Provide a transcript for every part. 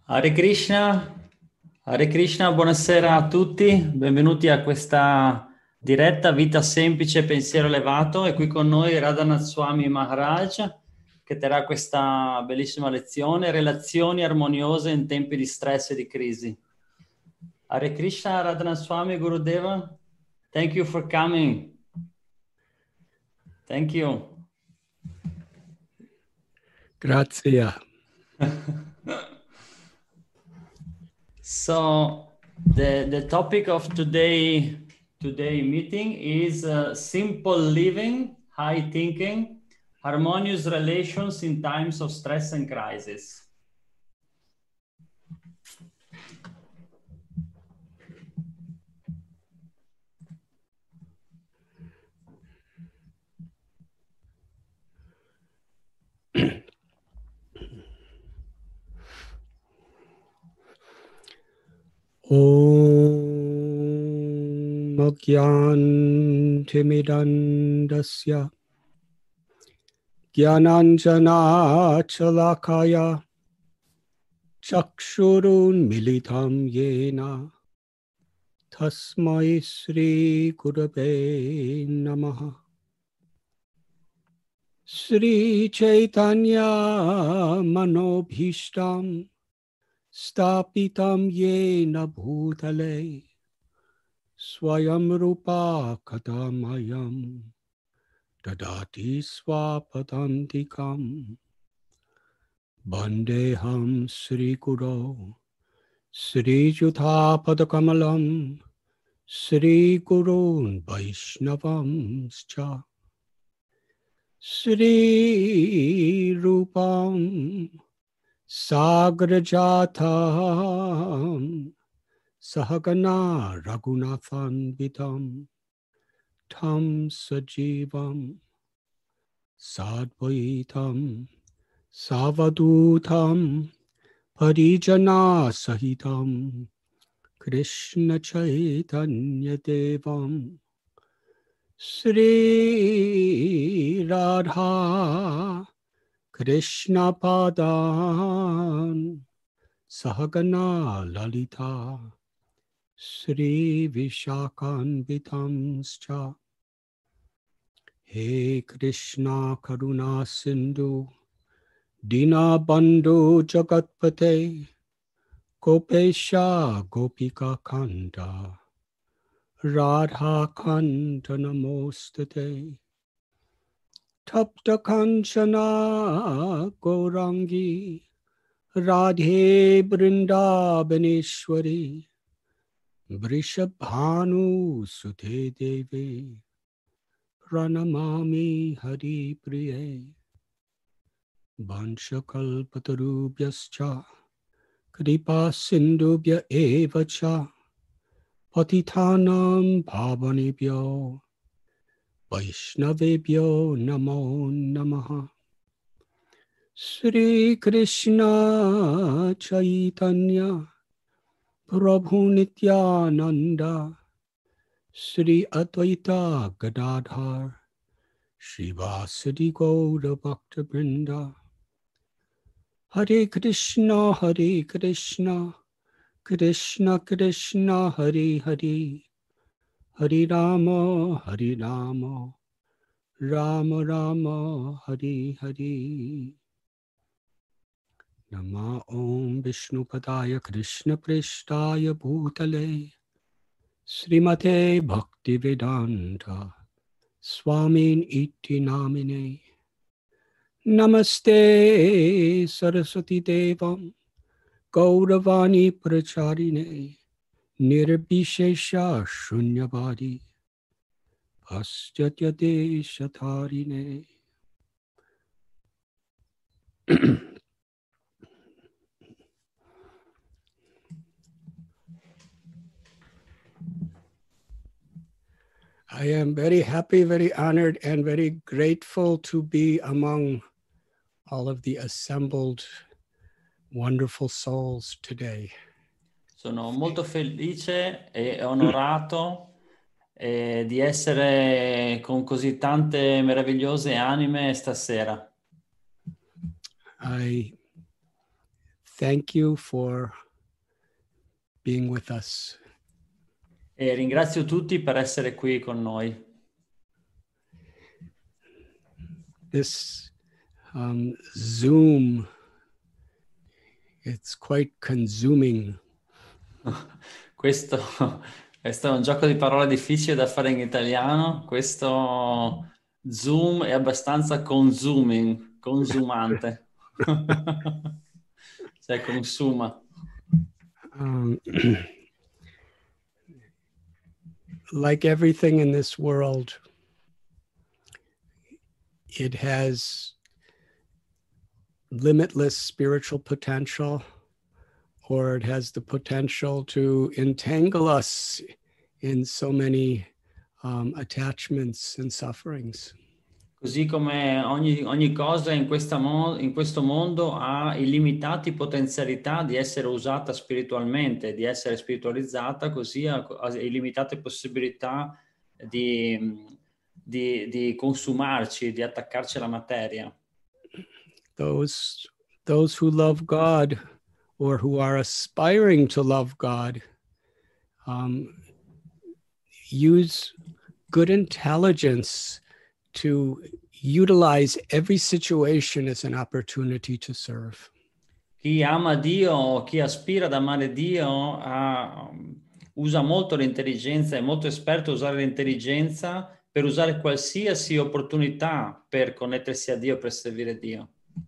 Hare Krishna, buonasera a tutti, benvenuti a questa diretta Vita Semplice, Pensiero Elevato. È qui con noi Radhanath Swami Maharaj che terrà questa bellissima lezione, relazioni armoniose in tempi di stress e di crisi. Hare Krishna, Radhanath Swami Gurudeva, thank you for coming. Thank you. Grazie. So the topic of today meeting is simple living, high thinking, harmonious relations in times of stress and crisis. Om Gyantimidandasya Gyananjana Chalakaya Chakshurun Militam Yena Tasmai Sri Gurave Namaha. Sri Chaitanya Manobhishtam Stapitam Yena Bhutale Swayam Rupa Kadamayam Dadati Swapadantikam Bandeham Sri Guru Sri Juthapadakamalam Sri Gurun Vaishnavamscha Sri Rupam Sagrajatam Sahagana Raghunathan Vitam Tam Sajivam Sadvaitam Savadutam Parijana Sahitam Krishna Chaitanya Devam Sri Radha Krishna Padan Sahagana Lalita Sri Vishakanvitamscha. He Krishna Karuna Sindhu Dina Bandhu Jagatpate Gopesha Gopika Kanda Radha Kanta Namostate Tapta Kanchana Gaurangi Radhe Brindabaneshwari Vrishabhanu Sute Devi Pranamami Hari Priye Vanshakalpatarubhyascha Kripa Sindhubhya Evacha Patitanam Bhavanebhyo Vaishnavebhyo Namo Namaha. Sri Krishna Chaitanya Prabhu Nityananda Sri Advaita Gadadhar Srivasadi Gaura Bhakta Vrinda. Hare Krishna Krishna Krishna Hare Hare Hare Rama Rama Rama Hare Hare. Nama Om Vishnupadaya Krishna Prishtaya Bhutale Srimate Bhaktivedanta Swamin Iti Namine. Namaste Saraswati Devam Gauravani Pracharine Nirbhishesha Shunyavadi Paschatya Deshatharine. I am very happy, very honored, and very grateful to be among all of the assembled wonderful souls today. Sono molto felice e onorato di essere con così tante meravigliose anime stasera. I thank you for being with us. E ringrazio tutti per essere qui con noi. This Zoom, it's quite consuming. Questo è un gioco di parole difficile da fare in italiano. Questo Zoom è abbastanza consumante. Cioè, consuma. Like everything in this world, it has limitless spiritual potential, or it has the potential to entangle us in so many attachments and sufferings. Così come ogni cosa in questo mondo ha illimitati potenzialità di essere usata spiritualmente, di essere spiritualizzata, così ha illimitate possibilità di consumarci, di attaccarci alla materia. Those who love God or who are aspiring to love God use good intelligence to utilize every situation as an opportunity to serve. Chi ama Dio, chi aspira ad amare Dio, usa molto l'intelligenza, è molto esperto a usare l'intelligenza per usare qualsiasi opportunità per connettersi a Dio, per servire Dio.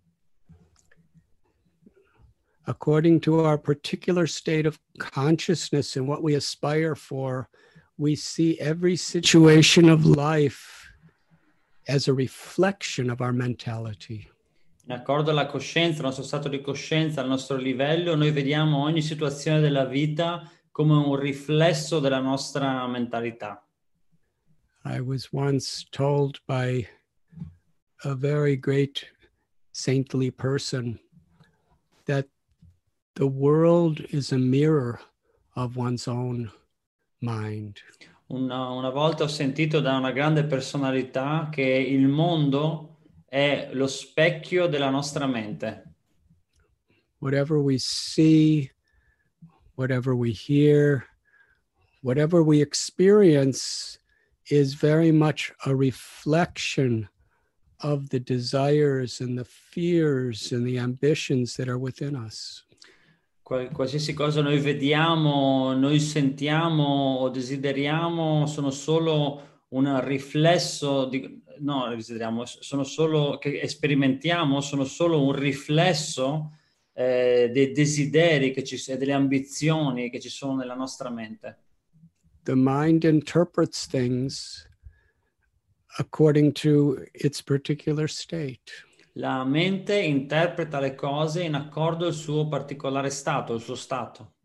According to our particular state of consciousness and what we aspire for, we see every situation of life as a reflection of our mentality. In accordo alla coscienza, al nostro stato di coscienza, al nostro livello, noi vediamo ogni situazione della vita come un riflesso della nostra mentalità. I was once told by a very great saintly person that the world is a mirror of one's own mind. Una volta ho sentito da una grande personalità che il mondo è lo specchio della nostra mente. Whatever we see, whatever we hear, whatever we experience is very much a reflection of the desires and the fears and the ambitions that are within us. Qualsiasi cosa noi vediamo, noi sentiamo o desideriamo sono solo un riflesso sono solo che sperimentiamo, sono solo un riflesso dei desideri e delle ambizioni che ci sono nella nostra mente. The mind interprets things according to its particular state. La mente interpreta le cose in accordo al suo particolare stato, il suo stato.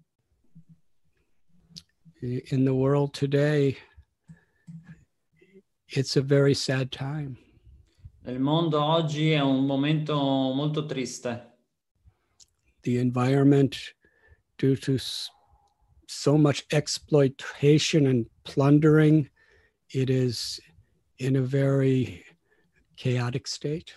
In the world today, it's a very sad time. Nel mondo oggi è un momento molto triste. The environment, due to so much exploitation and plundering, it is in a very chaotic state.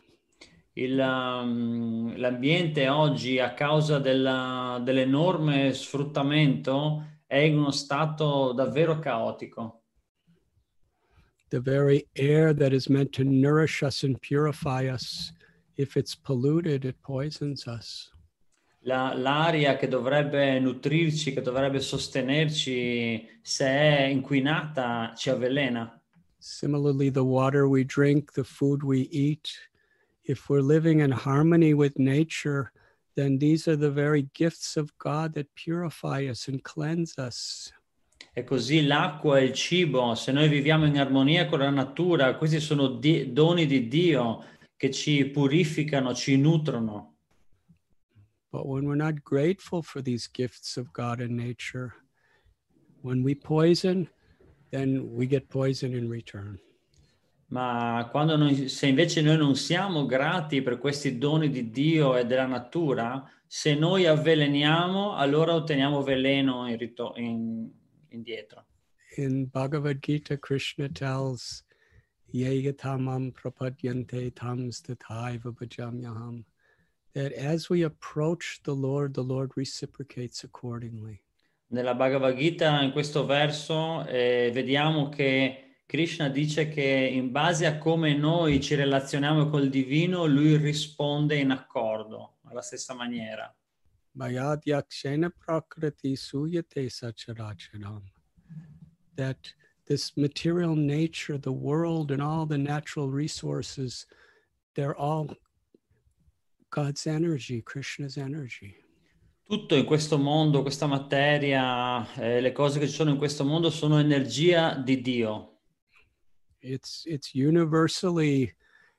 L'ambiente oggi, a causa dell'enorme sfruttamento, è in uno stato davvero caotico. The very air that is meant to nourish us and purify us, if it's polluted, it poisons us. L'aria che dovrebbe nutrirci, che dovrebbe sostenerci, se è inquinata, ci avvelena. Similarly, the water we drink, the food we eat, if we're living in harmony with nature, then these are the very gifts of God that purify us and cleanse us. E così l'acqua e il cibo, se noi viviamo in armonia con la natura, questi sono doni di Dio che ci purificano, ci nutrono. But when we're not grateful for these gifts of God and nature, when we poison, then we get poison in return. Ma se invece noi non siamo grati per questi doni di Dio e della natura, se noi avveleniamo, allora otteniamo veleno indietro. In Bhagavad Gita, Krishna tells, Yeyatamam prapadyante tam stataiva bhajamyaham that as we approach the Lord reciprocates accordingly. Nella Bhagavad Gita, in questo verso, vediamo che Krishna dice che in base a come noi ci relazioniamo col divino, lui risponde in accordo, alla stessa maniera. Mayad yakshena prakriti suyate sacharacharam. That this material nature, the world and all the natural resources, they're all God's energy, Krishna's energy. Tutto in questo mondo, questa materia, le cose che ci sono in questo mondo sono energia di Dio. It's universally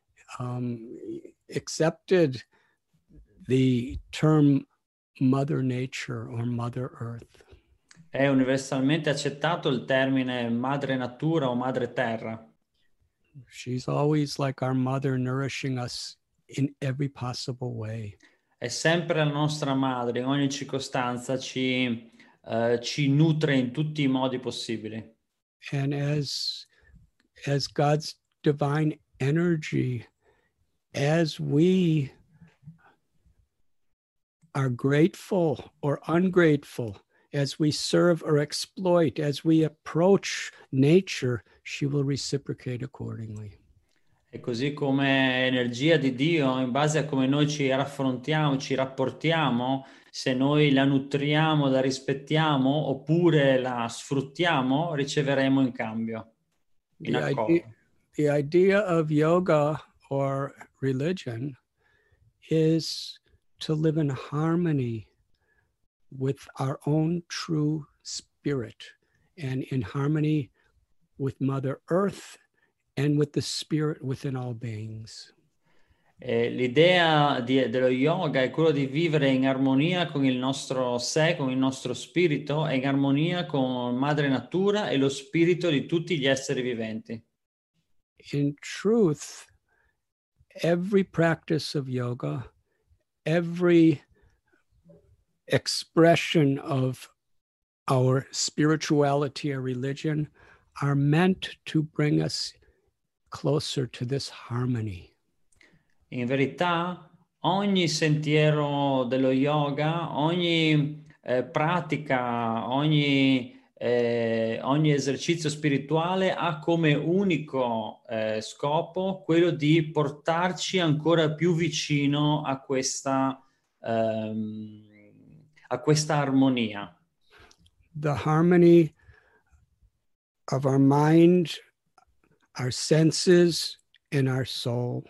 accepted, the term Mother Nature or Mother Earth. È universalmente accettato il termine madre natura o madre terra. She's always like our mother, nourishing us in every possible way. È sempre la nostra madre, in ogni circostanza ci nutre in tutti i modi possibili. And as God's divine energy, as we are grateful or ungrateful, as we serve or exploit, as we approach nature, she will reciprocate accordingly. E così come energia di Dio, in base a come noi ci raffrontiamo, ci rapportiamo, se noi la nutriamo, la rispettiamo oppure la sfruttiamo, riceveremo in cambio, in accordo. The idea of yoga or religion is to live in harmony with our own true spirit and in harmony with Mother Earth and with the spirit within all beings. L'idea dello yoga è quello di vivere in armonia con il nostro sé, con il nostro spirito, e in armonia con Madre Natura e lo spirito di tutti gli esseri viventi. In truth, every practice of yoga, every expression of our spirituality or religion are meant to bring us closer to this harmony. In verità, ogni sentiero dello yoga, ogni pratica, ogni esercizio spirituale ha come unico scopo quello di portarci ancora più vicino a questa armonia. The harmony of our mind, our senses, and our soul.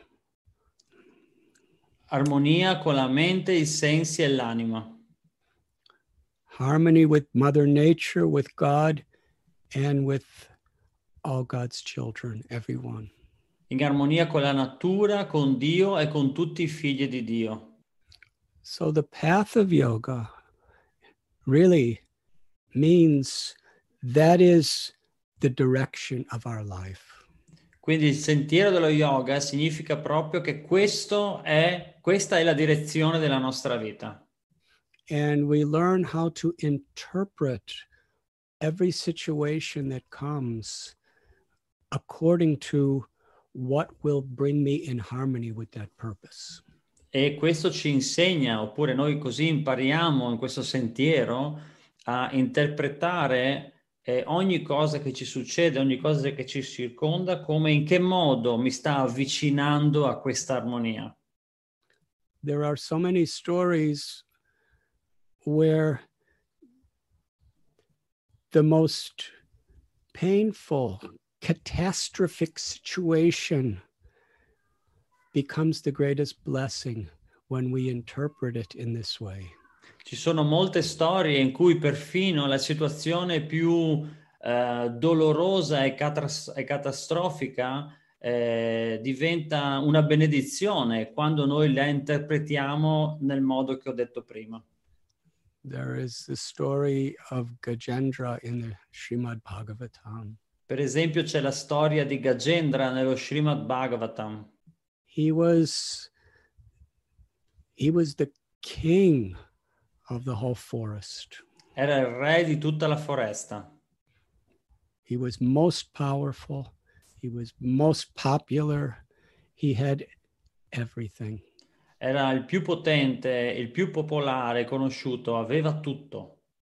Armonia con la mente, i sensi e l'anima. Harmony with Mother Nature, with God, and with all God's children, everyone. In armonia con la natura, con Dio e con tutti i figli di Dio. So the path of yoga really means that is the direction of our life. Quindi il sentiero dello yoga significa proprio che questa è la direzione della nostra vita. And we learn how to interpret every situation that comes according to what will bring me in harmony with that purpose. E questo ci insegna, oppure noi così impariamo in questo sentiero a interpretare ogni cosa che ci succede, ogni cosa che ci circonda, come in che modo mi sta avvicinando a questa armonia. There are so many stories where the most painful, catastrophic situation becomes the greatest blessing when we interpret it in this way. Ci sono molte storie in cui perfino la situazione più dolorosa e catastrofica diventa una benedizione quando noi la interpretiamo nel modo che ho detto prima. There is the story of Gajendra in the Srimad Bhagavatam. Per esempio c'è la storia di Gajendra nello Srimad Bhagavatam. He was the king of the whole forest. Era il re di tutta la foresta. He was most powerful. He was most popular. He had everything. Era il più potente, il più popolare, conosciuto, aveva tutto.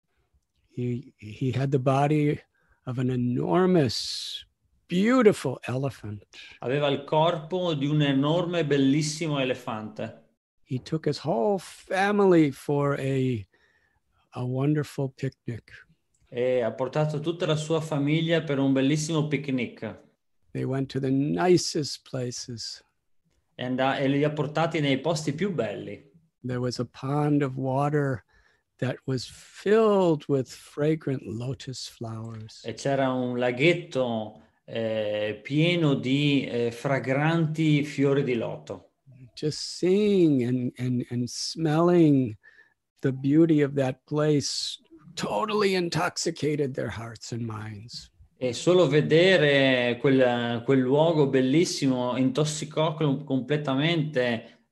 He had the body of an enormous, beautiful elephant. Aveva il corpo di un enorme, bellissimo elefante. He took his whole family for a wonderful picnic. E ha portato tutta la sua famiglia per un bellissimo picnic. They went to the nicest places. E li ha portati nei posti più belli. There was a pond of water that was filled with fragrant lotus flowers. E c'era un laghetto pieno di fragranti fiori di loto. Just seeing and smelling the beauty of that place totally intoxicated their hearts and minds. E solo vedere quel luogo bellissimo intossicò completamente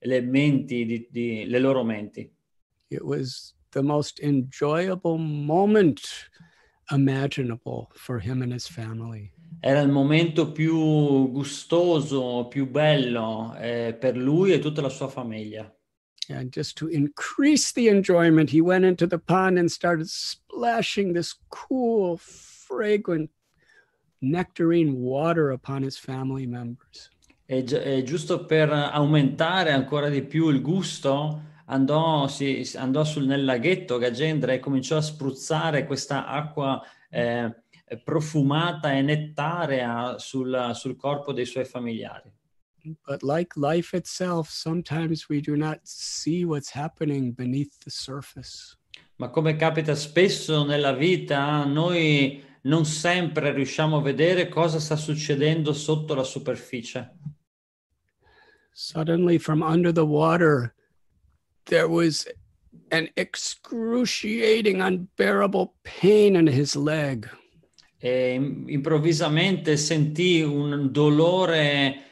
le loro menti. It was the most enjoyable moment imaginable for him and his family. Era il momento più gustoso, più bello per lui e tutta la sua famiglia. And just to increase the enjoyment, he went into the pond and started splashing this cool, fragrant, nectarine water upon his family members. E giusto per aumentare ancora di più il gusto, andò nel laghetto Gajendra e cominciò a spruzzare questa acqua profumata e nettarea sul corpo dei suoi familiari. But like life itself, sometimes we do not see what's happening beneath the surface. Ma come capita spesso nella vita, noi non sempre riusciamo a vedere cosa sta succedendo sotto la superficie. Suddenly, from under the water, there was an excruciating, unbearable pain in his leg. E improvvisamente sentì un dolore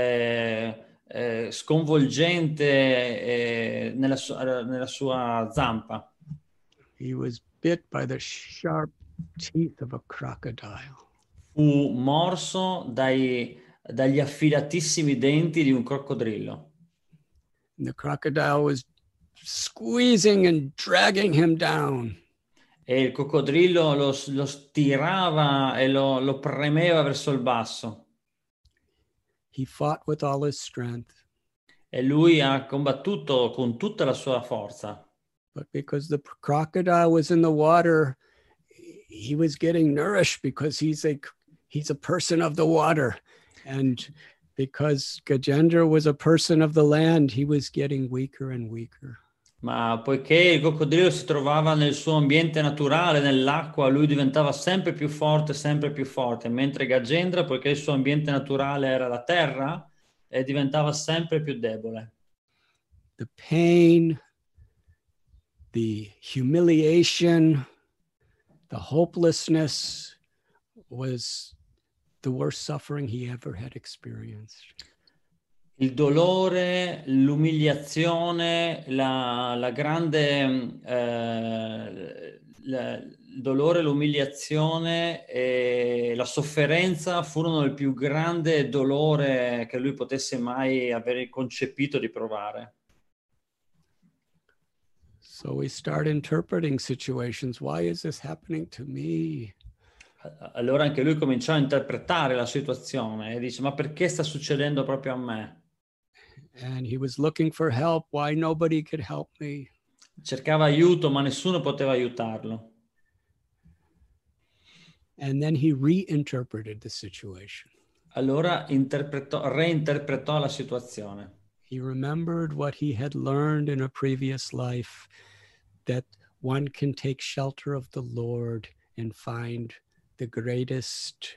sconvolgente nella sua zampa. He was bit by the sharp teeth of a crocodile. Fu morso dagli affilatissimi denti di un coccodrillo. And the crocodile was squeezing and dragging him down. E il coccodrillo lo stirava e lo premeva verso il basso. He fought with all his strength. E lui ha combattuto con tutta la sua forza. But because the crocodile was in the water, he was getting nourished because he's a person of the water. And because Gajendra was a person of the land, he was getting weaker and weaker. Ma poiché il coccodrillo si trovava nel suo ambiente naturale, nell'acqua, lui diventava sempre più forte, mentre Gajendra, poiché il suo ambiente naturale era la terra, diventava sempre più debole. The pain, the humiliation, the hopelessness was the worst suffering he ever had experienced. Il dolore, l'umiliazione, la grande il dolore, l'umiliazione e la sofferenza furono il più grande dolore che lui potesse mai avere concepito di provare. So we start interpreting situations. Why is this happening to me? Allora anche lui cominciò a interpretare la situazione e dice: ma perché sta succedendo proprio a me? And he was looking for help. Why nobody could help me? Cercava aiuto, ma nessuno poteva aiutarlo. And then he reinterpreted the situation. Allora reinterpretò la situazione. He remembered what he had learned in a previous life, that one can take shelter of the Lord and find the greatest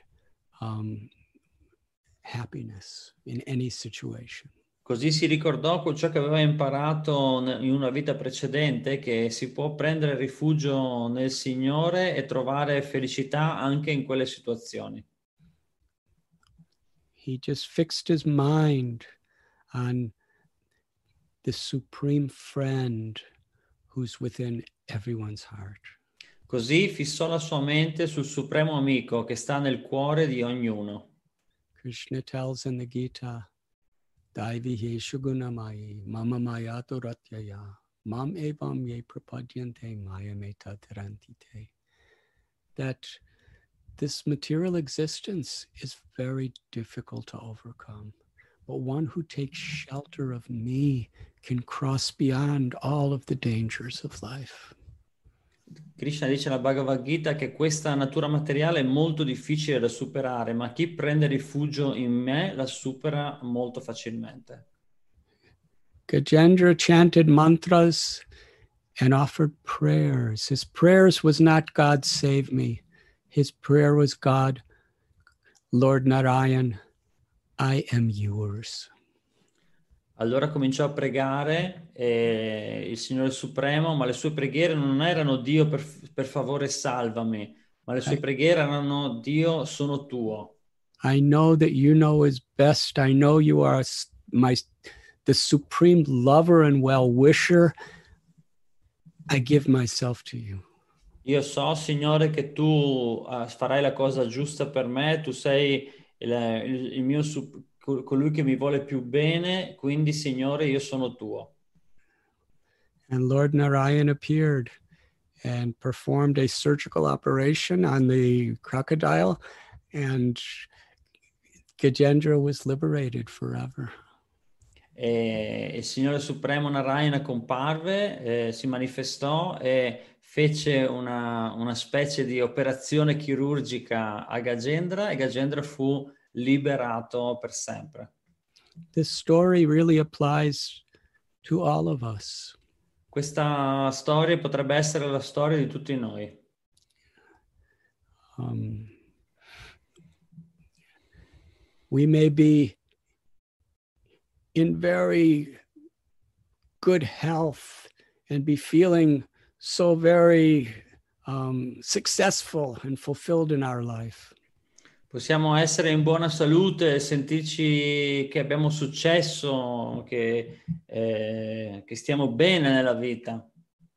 happiness in any situation. Così si ricordò ciò che aveva imparato in una vita precedente, che si può prendere rifugio nel Signore e trovare felicità anche in quelle situazioni. He just fixed his mind on the supreme friend who's within everyone's heart. Così fissò la sua mente sul supremo amico che sta nel cuore di ognuno. Krishna tells in the Gita, Daivihe Shugunamai Mama Mayato Ratyaya Mam Evam Ye Prapadyante Maya Meta Tarantite. That this material existence is very difficult to overcome. But one who takes shelter of me can cross beyond all of the dangers of life. Krishna dice alla Bhagavad Gita che questa natura materiale è molto difficile da superare, ma chi prende rifugio in me la supera molto facilmente. Gajendra chanted mantras and offered prayers. His prayers was not God save me. His prayer was God, Lord Narayan, I am yours. Allora cominciò a pregare il Signore Supremo, ma le sue preghiere non erano Dio per favore salvami, ma le sue preghiere erano Dio sono tuo. I know that you know is best. I know you are the supreme lover and well-wisher. I give myself to you. Io so, Signore, che tu farai la cosa giusta per me, tu sei il mio colui che mi vuole più bene, quindi, Signore, io sono tuo. And Lord Narayan appeared and performed a surgical operation on the crocodile, and Gajendra was liberated forever. E il Signore Supremo Narayana comparve, si manifestò e fece una specie di operazione chirurgica a Gajendra e Gajendra fu liberato per sempre. This story really applies to all of us. Questa storia potrebbe essere la storia di tutti noi. We may be in very good health and be feeling so very successful and fulfilled in our life. Possiamo essere in buona salute e sentirci che abbiamo successo, che stiamo bene nella vita.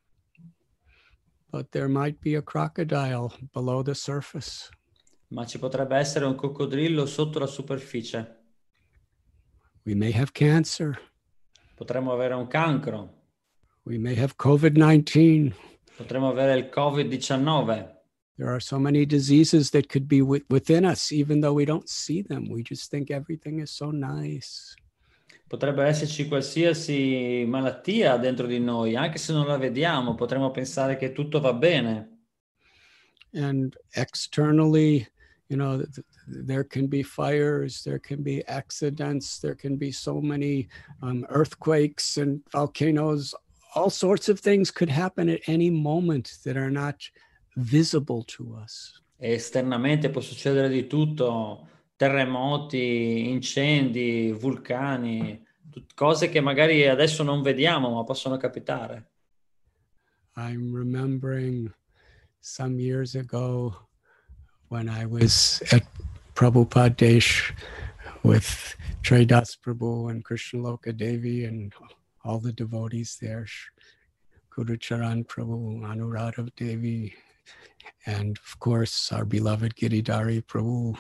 But there might be a crocodile below the surface. Ma ci potrebbe essere un coccodrillo sotto la superficie. We may have cancer. Potremmo avere un cancro. We may have COVID-19. Potremmo avere il Covid-19. There are so many diseases that could be within us, even though we don't see them. We just think everything is so nice. Potrebbe esserci qualsiasi malattia dentro di noi, anche se non la vediamo, potremmo pensare che tutto va bene. And externally, you know, there can be fires, there can be accidents, there can be so many earthquakes and volcanoes. All sorts of things could happen at any moment that are not visible to us. E esternamente può succedere di tutto, terremoti, incendi, vulcani, cose che magari adesso non vediamo, ma possono capitare. I'm remembering some years ago when I was at Prabhupada Desh with Traidas Prabhu and Krishnaloka Devi and all the devotees there, Guru Charan Prabhu, Anuradha Devi, and of course our beloved Giridhari Prabhu.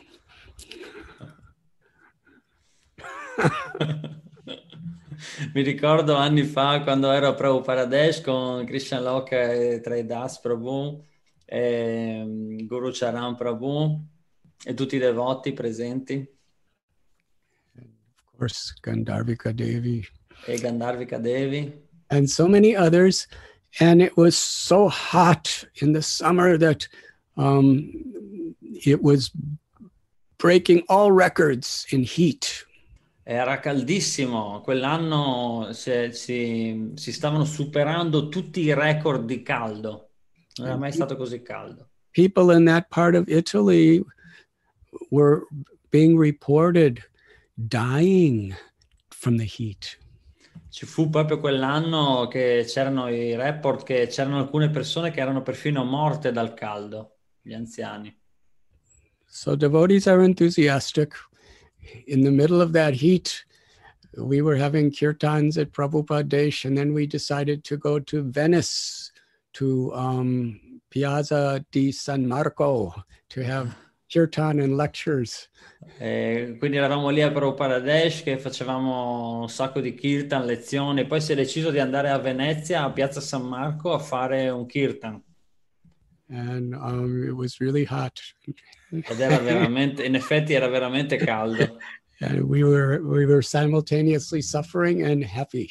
Mi ricordo anni fa quando ero a Prabhupada Desh con Krishnaloka e Traidas Prabhu, Guru Charan Prabhu e tutti i devoti presenti. Of course, Gandharvika Devi. E Gandharvika Devi. And so many others. And it was so hot in the summer that it was breaking all records in heat. Era caldissimo, quell'anno si stavano superando tutti i record di caldo. Non era mai stato così caldo. People in that part of Italy were being reported dying from the heat. Ci fu proprio quell'anno che c'erano i report che c'erano alcune persone che erano perfino morte dal caldo, gli anziani. So devotees are enthusiastic. In the middle of that heat, we were having kirtans at Prabhupada Desh, and then we decided to go to Venice, to Piazza di San Marco, to have kirtan and lectures. Quindi eravamo lì a Prabhupada Pradesh che facevamo un sacco di kirtan, lezioni, poi si è deciso di andare a Venezia, a Piazza San Marco, a fare un kirtan. And it was really hot. Ed era veramente, in effetti era veramente caldo. And we were simultaneously suffering and happy.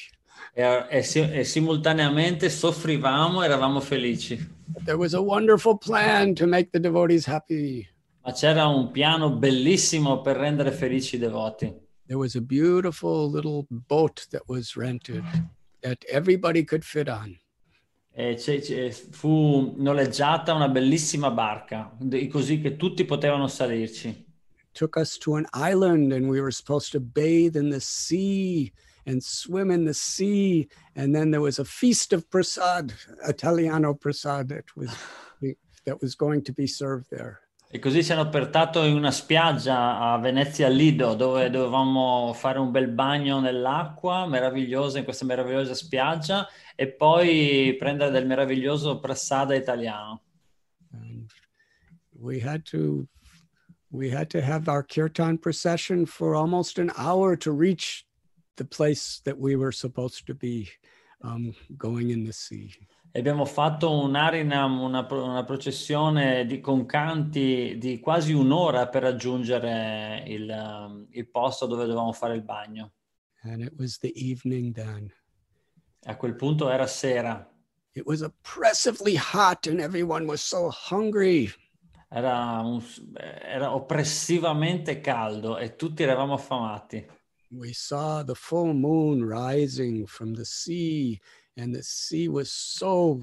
E simultaneamente soffrivamo e eravamo felici. But there was a wonderful plan to make the devotees happy. Ma c'era un piano bellissimo per rendere felici i devoti. There was a beautiful little boat that was rented that everybody could fit on. E fu noleggiata una bellissima barca, così che tutti potevano salirci. Took us to an island and we were supposed to bathe in the sea and swim in the sea. And then there was a feast of prasad, Italiano prasad, that was going to be served there. E così ci hanno portato in una spiaggia a Venezia Lido, dove dovevamo fare un bel bagno nell'acqua meravigliosa, in questa meravigliosa spiaggia, e poi prendere del meraviglioso prasada italiano. And we had to have our kirtan procession for almost an hour to reach the place that we were supposed to be going in the sea. E abbiamo fatto una processione con canti di quasi un'ora per raggiungere il posto dove dovevamo fare il bagno. And it was the evening then. A quel punto era sera. It was oppressively hot and everyone was so hungry. Era oppressivamente caldo e tutti eravamo affamati. We saw the full moon rising from the sea, and the sea was so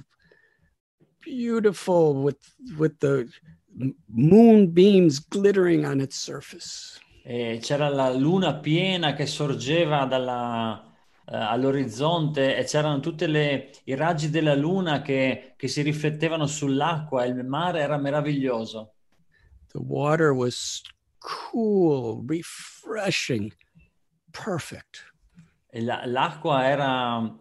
beautiful with the moonbeams glittering on its surface. E c'era la luna piena che sorgeva all'orizzonte e c'erano tutti i raggi della luna che si riflettevano sull'acqua e il mare era meraviglioso. The water was cool, refreshing, perfect. E l'acqua era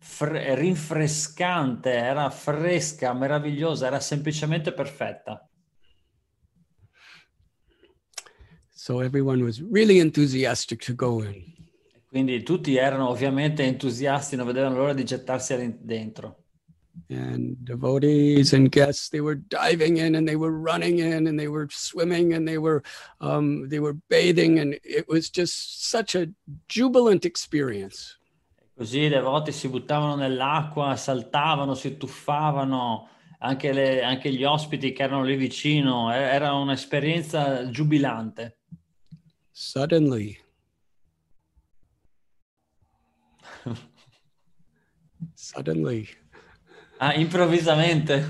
rinfrescante, era fresca, meravigliosa, era semplicemente perfetta. So everyone was really enthusiastic to go in. Quindi tutti erano ovviamente entusiasti, non vedevano l'ora di gettarsi dentro. And devotees and guests, they were diving in and they were running in and they were swimming and they were bathing, and it was just such a jubilant experience. Così i devoti si buttavano nell'acqua, saltavano, si tuffavano, anche gli ospiti che erano lì vicino, era un'esperienza giubilante. Suddenly, improvvisamente.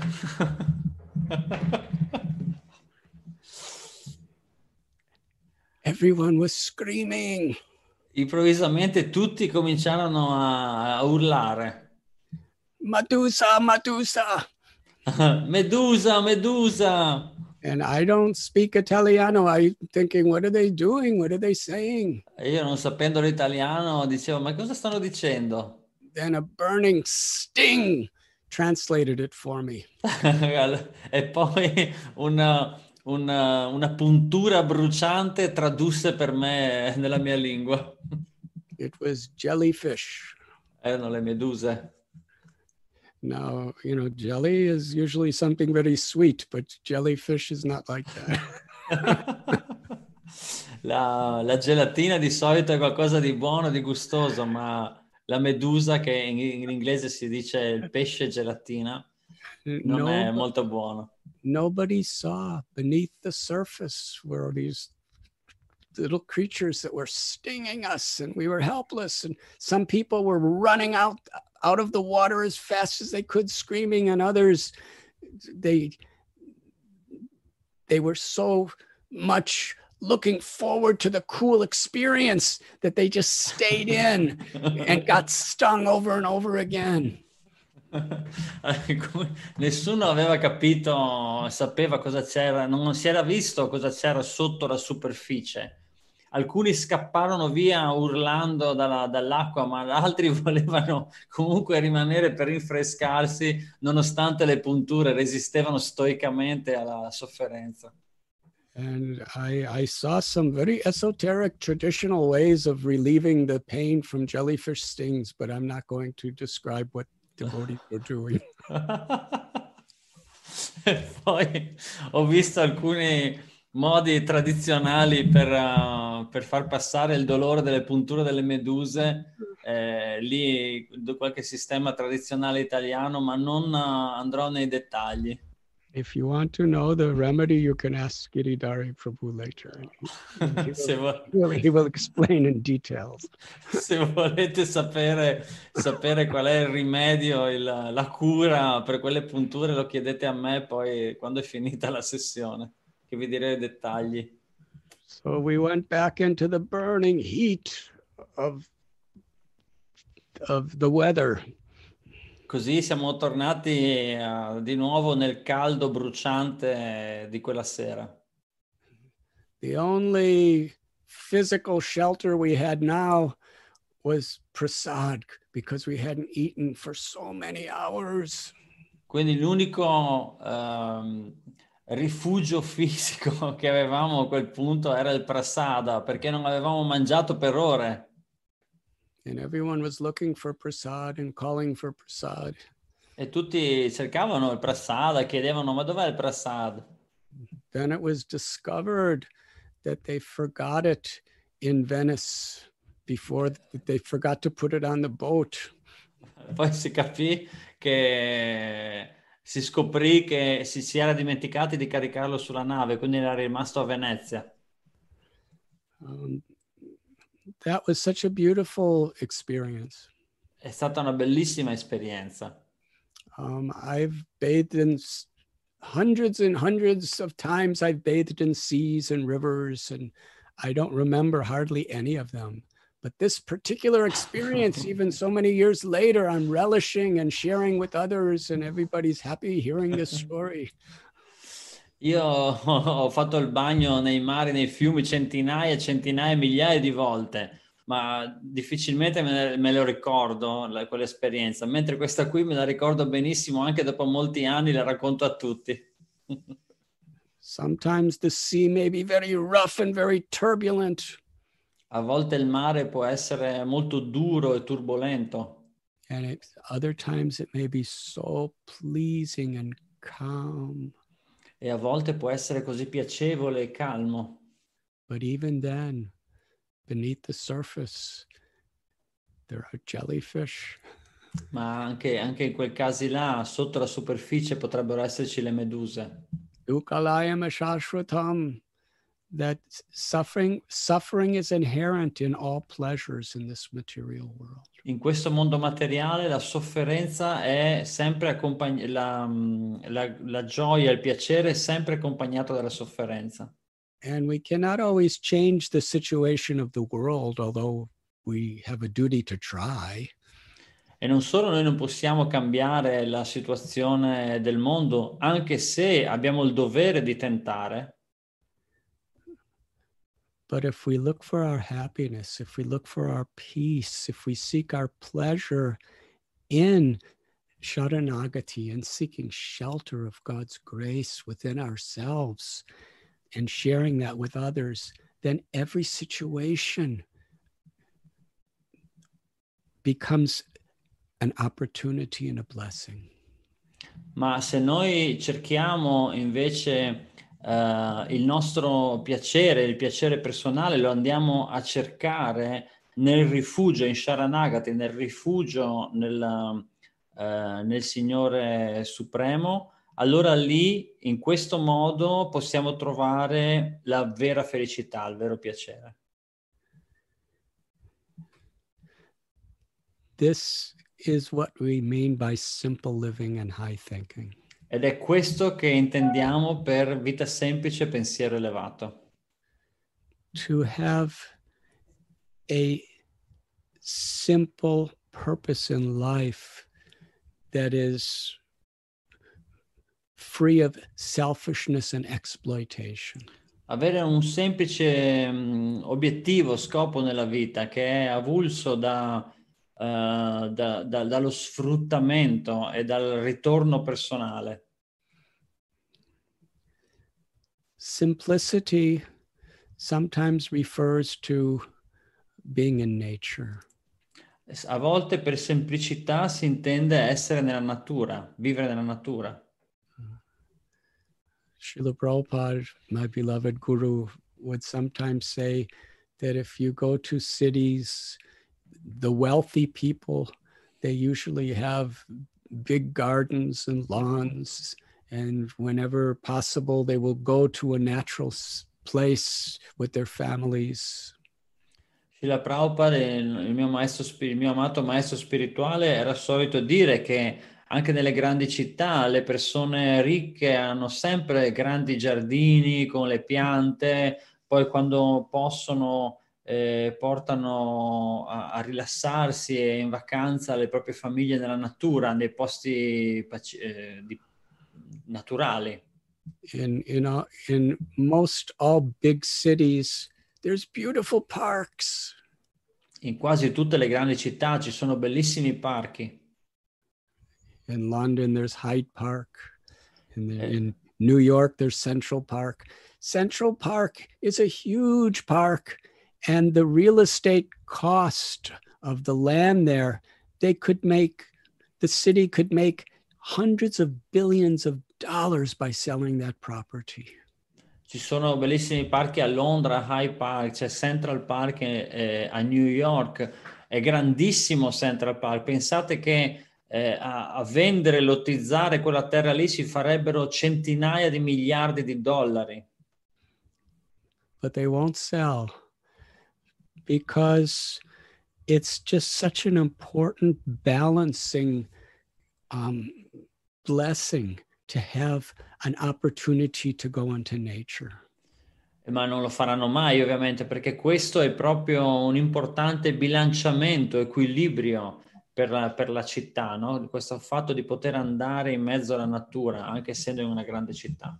Everyone was screaming. Improvvisamente tutti cominciarono a urlare. Medusa, Medusa. Medusa, Medusa. And I don't speak Italiano. I'm thinking, what are they doing? What are they saying? E io, non sapendo l'italiano, dicevo, ma cosa stanno dicendo? Then a burning sting translated it for me. E poi una puntura bruciante tradusse per me nella mia lingua. It was jellyfish. Erano le meduse. Now, jelly is usually something very sweet, but jellyfish is not like that. La gelatina di solito è qualcosa di buono, di gustoso, ma la medusa, che in inglese si dice il pesce gelatina, non è molto buono. Nobody saw beneath the surface were these little creatures that were stinging us, and we were helpless, and some people were running out of the water as fast as they could, screaming, and others they were so much looking forward to the cool experience that they just stayed in and got stung over and over again. Nessuno aveva capito, sapeva cosa c'era, non si era visto cosa c'era sotto la superficie. Alcuni scapparono via urlando dall'acqua, ma altri volevano comunque rimanere per rinfrescarsi, nonostante le punture, resistevano stoicamente alla sofferenza. And I saw some very esoteric traditional ways of relieving the pain from jellyfish stings, but I'm not going to describe what devotees are doing. E poi ho visto alcuni modi tradizionali per far passare il dolore delle punture delle meduse, lì qualche sistema tradizionale italiano, ma non andrò nei dettagli. If you want to know the remedy, you can ask Giridhari Prabhu later. Se, vo- He will explain in details. se volete sapere qual è il rimedio, la cura per quelle punture, lo chiedete a me poi quando è finita la sessione, che vi direi i dettagli. So we went back into the burning heat of the weather. Così siamo tornati di nuovo nel caldo bruciante di quella sera. The only physical shelter we had now was prasad because we hadn't eaten for so many hours. Quindi l'unico rifugio fisico che avevamo a quel punto era il prasada, perché non avevamo mangiato per ore. And everyone was looking for prasad and calling for prasad. E tutti cercavano il prasada, chiedevano ma dov'è il prasad? Then it was discovered that they forgot it in Venice before they forgot to put it on the boat. Poi si scoprì che si era dimenticati di caricarlo sulla nave, quindi era rimasto a Venezia. That was such a beautiful experience. È stata una bellissima esperienza. I've bathed in hundreds and hundreds of times. I've bathed in seas and rivers, and I don't remember hardly any of them. But this particular experience, even so many years later, I'm relishing and sharing with others, and everybody's happy hearing this story. Io ho fatto il bagno nei mari, nei fiumi centinaia e centinaia, migliaia di volte, ma difficilmente me lo ricordo quell'esperienza, mentre questa qui me la ricordo benissimo, anche dopo molti anni la racconto a tutti. Sometimes the sea may be very rough and very turbulent. A volte il mare può essere molto duro e turbolento. And other times it may be so pleasing and calm. E a volte può essere così piacevole e calmo. But even then, beneath the surface, there are jellyfish. Ma anche in quei casi là, sotto la superficie, potrebbero esserci le meduse. Dukalayam ashashvatam, that suffering is inherent in all pleasures in this material world. In questo mondo materiale la sofferenza è sempre la gioia, il piacere è sempre accompagnato dalla sofferenza. And we cannot always change the situation of the world, although we have a duty to try. E non solo noi non possiamo cambiare la situazione del mondo, anche se abbiamo il dovere di tentare. But if we look for our happiness, if we look for our peace, if we seek our pleasure in Sharanagati and seeking shelter of God's grace within ourselves and sharing that with others, then every situation becomes an opportunity and a blessing. Ma se noi cerchiamo invece il nostro piacere, il piacere personale, lo andiamo a cercare nel rifugio, in Sharanagati, nel rifugio nel Signore Supremo, allora lì, in questo modo, possiamo trovare la vera felicità, il vero piacere. This is what we mean by simple living and high thinking. Ed è questo che intendiamo per vita semplice, pensiero elevato. To have a simple purpose in life that is free of selfishness and exploitation. Avere un semplice obiettivo, scopo nella vita che è avulso dallo sfruttamento e dal ritorno personale. simplicity sometimes refers to being in nature. A volte per semplicità si intende essere nella natura, vivere nella natura. Srila Prabhupada, my beloved guru, would sometimes say that if you go to cities, the wealthy people, they usually have big gardens and lawns, and whenever possible, they will go to a natural place with their families. Srila Prabhupada, il mio amato maestro spirituale, era solito dire che anche nelle grandi città le persone ricche hanno sempre grandi giardini con le piante, poi quando possono portano a rilassarsi e in vacanza le proprie famiglie nella natura, nei posti naturali. In most all big cities, there's beautiful parks. In quasi tutte le grandi città ci sono bellissimi parchi. In London, there's Hyde Park. In New York, there's Central Park. Central Park is a huge park, and the real estate cost of the land there, the city could make hundreds of billions of dollars by selling that property. Ci sono bellissimi parchi a Londra, Hyde Park, c'è Central Park a New York, è grandissimo Central Park. Pensate che a vendere, lottizzare quella terra lì si farebbero centinaia di miliardi di dollari. But they won't sell because it's just such an important balancing blessing to have an opportunity to go into nature. Ma non lo faranno mai, ovviamente, perché questo è proprio un importante bilanciamento, equilibrio per la città, no? Questo fatto di poter andare in mezzo alla natura, anche essendo in una grande città.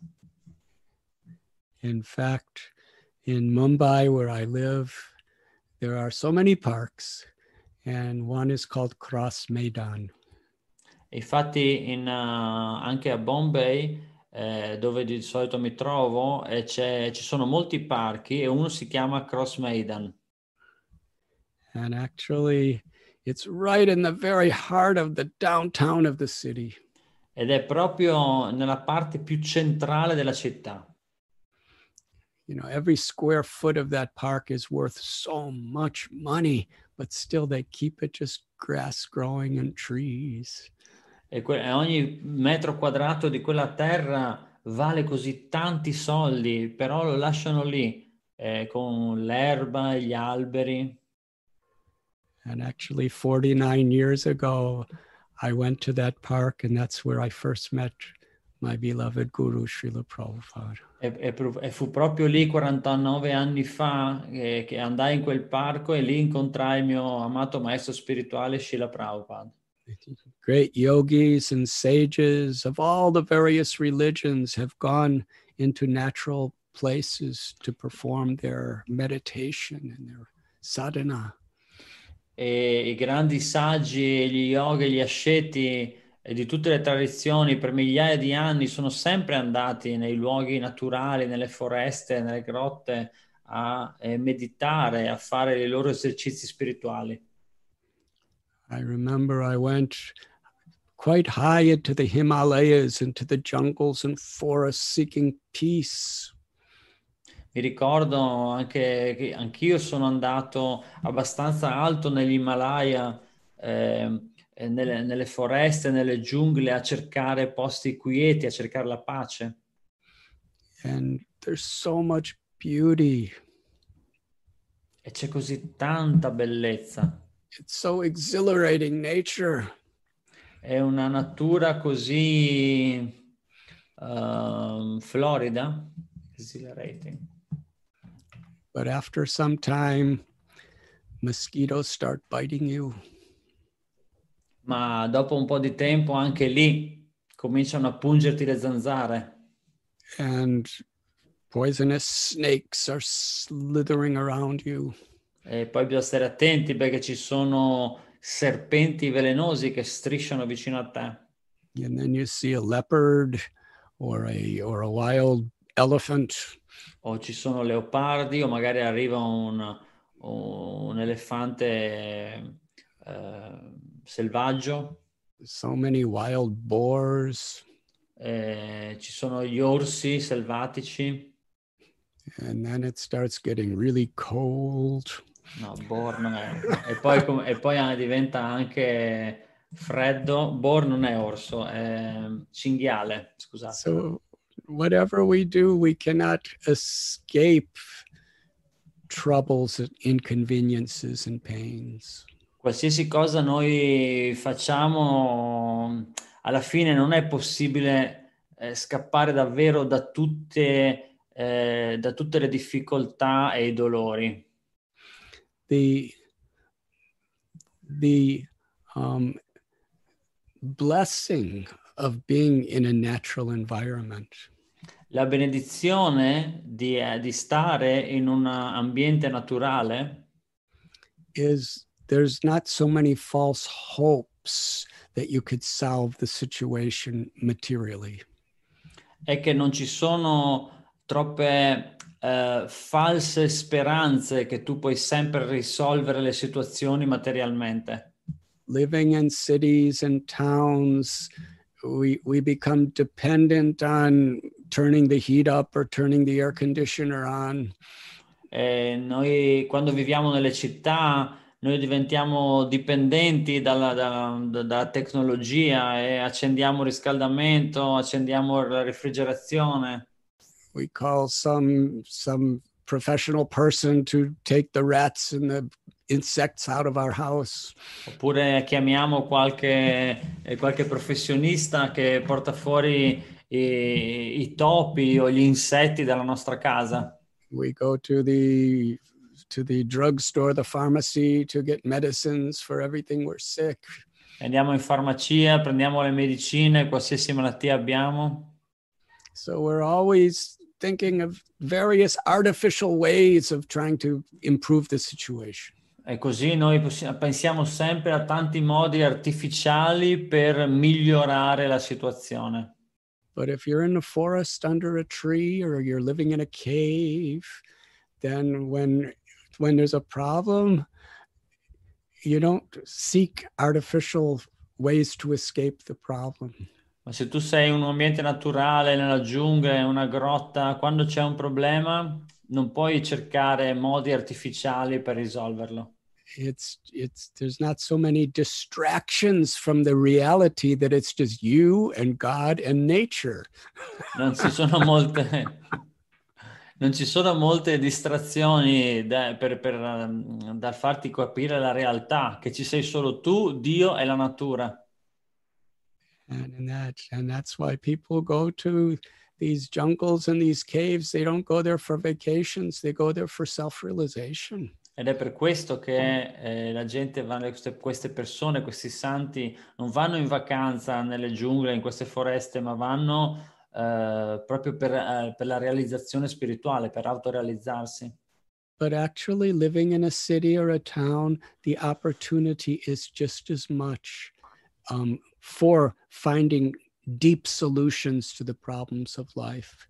In fact, in Mumbai, where I live, there are so many parks, and one is called Cross Maidan. Infatti anche a Bombay, dove di solito mi trovo, ci sono molti parchi e uno si chiama Cross Maidan. And actually, it's right in the very heart of the downtown of the city. Ed è proprio nella parte più centrale della città. You know, every square foot of that park is worth so much money, but still they keep it just grass growing and trees. E ogni metro quadrato di quella terra vale così tanti soldi, però lo lasciano lì con l'erba e gli alberi. And actually 49 years ago, I went to that park, and that's where I first met my beloved Guru, Srila Prabhupada. E fu proprio lì 49 anni fa che andai in quel parco e lì incontrai il mio amato maestro spirituale Srila Prabhupada. Great yogis and sages of all the various religions have gone into natural places to perform their meditation and their sadhana. E i grandi saggi, gli yogi, gli asceti di tutte le tradizioni per migliaia di anni sono sempre andati nei luoghi naturali, nelle foreste, nelle grotte a meditare, a fare i loro esercizi spirituali. I remember I went quite high into the Himalayas, into the jungles and forests seeking peace. Mi ricordo anche che anch'io sono andato abbastanza alto negli Himalaya, nelle foreste, nelle giungle, a cercare posti quieti, a cercare la pace. And there's so much beauty. E c'è così tanta bellezza. It's so exhilarating, nature. È una natura così florida, exhilarating. But after some time, mosquitoes start biting you. Ma dopo un po' di tempo anche lì cominciano a pungerti le zanzare. And poisonous snakes are slithering around you. E poi bisogna stare attenti perché ci sono serpenti velenosi che strisciano vicino a te. And then you see a leopard or a wild elephant. O ci sono leopardi, o magari arriva un elefante selvaggio. So many wild boars. Ci sono gli orsi selvatici. And then it starts getting really cold. No, boar non è. No. E poi diventa anche freddo. Boar non è orso, è cinghiale, scusate. So whatever we do, we cannot escape troubles, inconveniences, and pains. Qualsiasi cosa noi facciamo, alla fine non è possibile scappare davvero da tutte le difficoltà e i dolori. The blessing of being in a natural environment La benedizione di stare in un ambiente naturale is there's not so many false hopes that you could solve the situation materially. è che non ci sono troppe false speranze che tu puoi sempre risolvere le situazioni materialmente. Living in cities and towns, we become dependent on turning the heat up or turning the air conditioner on. Noi quando viviamo nelle città, noi diventiamo dipendenti dalla tecnologia e accendiamo il riscaldamento, accendiamo la refrigerazione. We call some professional person to take the rats and the insects out of our house. Oppure chiamiamo qualche professionista che porta fuori i topi o gli insetti dalla nostra casa. We go to the drugstore, the pharmacy, to get medicines for everything we're sick. Andiamo in farmacia, prendiamo le medicine, qualsiasi malattia abbiamo. So we're always thinking of various artificial ways of trying to improve the situation. E così noi pensiamo sempre a tanti modi artificiali per migliorare la situazione. But if you're in the forest under a tree or you're living in a cave, then when there's a problem, you don't seek artificial ways to escape the problem. Ma se tu sei in un ambiente naturale, nella giungla, in una grotta, quando c'è un problema, non puoi cercare modi artificiali per risolverlo. There's not so many distractions from the reality that it's just you and God and nature. Non ci sono molte distrazioni da farti capire la realtà, che ci sei solo tu, Dio e la natura. And that's why people go to these jungles and these caves. They don't go there for vacations. They go there for self-realization. Ed è per questo che la gente va, queste persone, questi santi, non vanno in vacanza nelle giungle, in queste foreste, ma vanno proprio per la realizzazione spirituale, per autorealizzarsi. But actually living in a city or a town, the opportunity is just as much for finding deep solutions to the problems of life.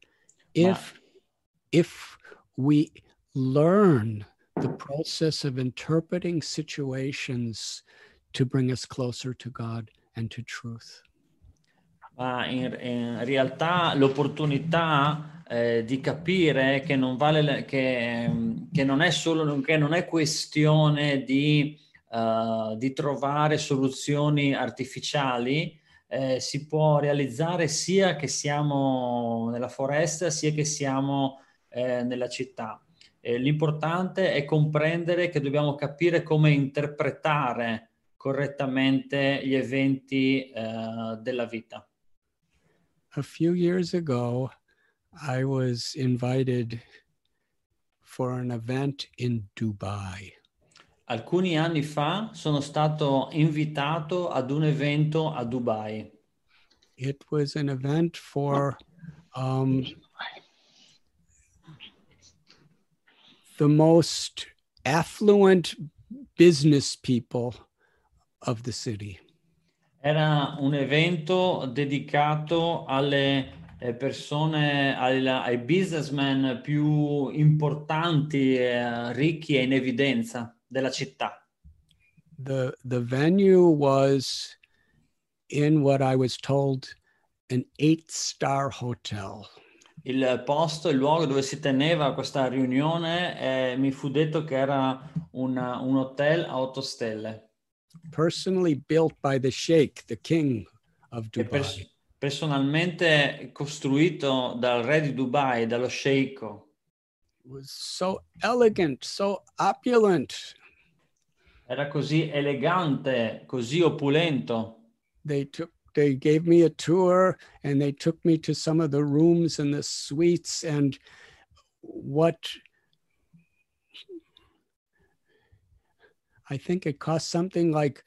If we learn the process of interpreting situations to bring us closer to God and to truth. Ma in realtà l'opportunità di capire che non vale che non è questione di trovare soluzioni artificiali, si può realizzare sia che siamo nella foresta sia che siamo nella città. L'importante è comprendere che dobbiamo capire come interpretare correttamente gli eventi della vita. A few years ago, I was invited for an event in Dubai. Alcuni anni fa sono stato invitato ad un evento a Dubai. It was an event for the most affluent business people of the city. Era un evento dedicato alle persone, ai businessmen più importanti, ricchi e in evidenza della città. The venue was in what I was told an 8-star hotel. Il posto, il luogo dove si teneva questa riunione, mi fu detto che era un hotel a 8 stelle. Personally built by the Sheikh, the king of E Dubai. personalmente costruito dal re di Dubai, dallo sceicco. It was so elegant, so opulent. Era così elegante, così opulento. They gave me a tour and they took me to some of the rooms and the suites, and what I think it cost something like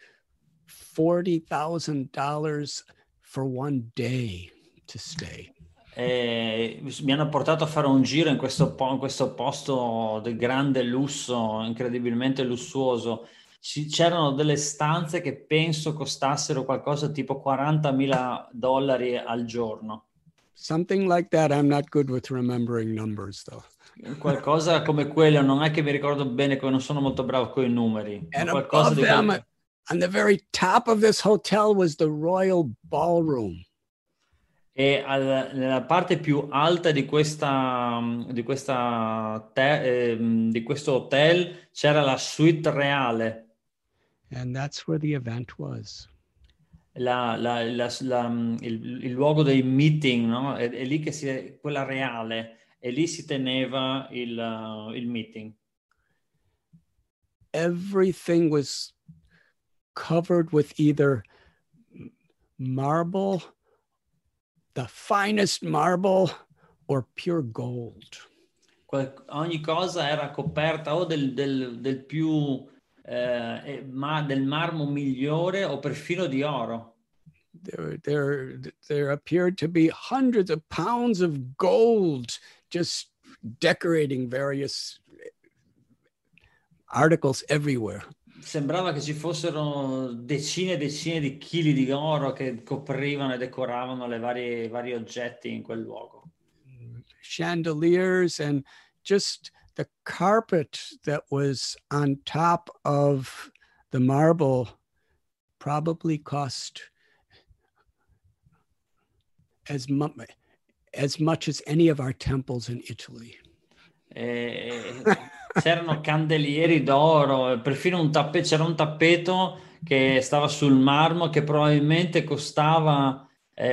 $40,000 for one day to stay. E mi hanno portato a fare un giro in questo posto di grande lusso, incredibilmente lussuoso. C'erano delle stanze che penso costassero qualcosa tipo $40.000 al giorno. Something like that. I'm not good with remembering numbers, though. Qualcosa come quello, non è che mi ricordo bene, non sono molto bravo con i numeri. And Qualcosa above di them, on the very top of this hotel, was the royal ballroom. E nella parte più alta di questo hotel c'era la suite reale. And that's where the event was. Il luogo dei meeting, no? È lì che quella reale, e lì si teneva il meeting. Everything was covered with either marble, the finest marble, or pure gold. Ogni cosa era coperta o del più del marmo migliore o perfino di oro. There appeared to be hundreds of pounds of gold just decorating various articles everywhere. Sembrava che ci fossero decine e decine di chili di oro che coprivano e decoravano vari oggetti in quel luogo. Chandeliers and just the carpet that was on top of the marble probably cost as much as any of our temples in Italy. C'erano candelieri d'oro, perfino c'era un tappeto che stava sul marmo che probabilmente costa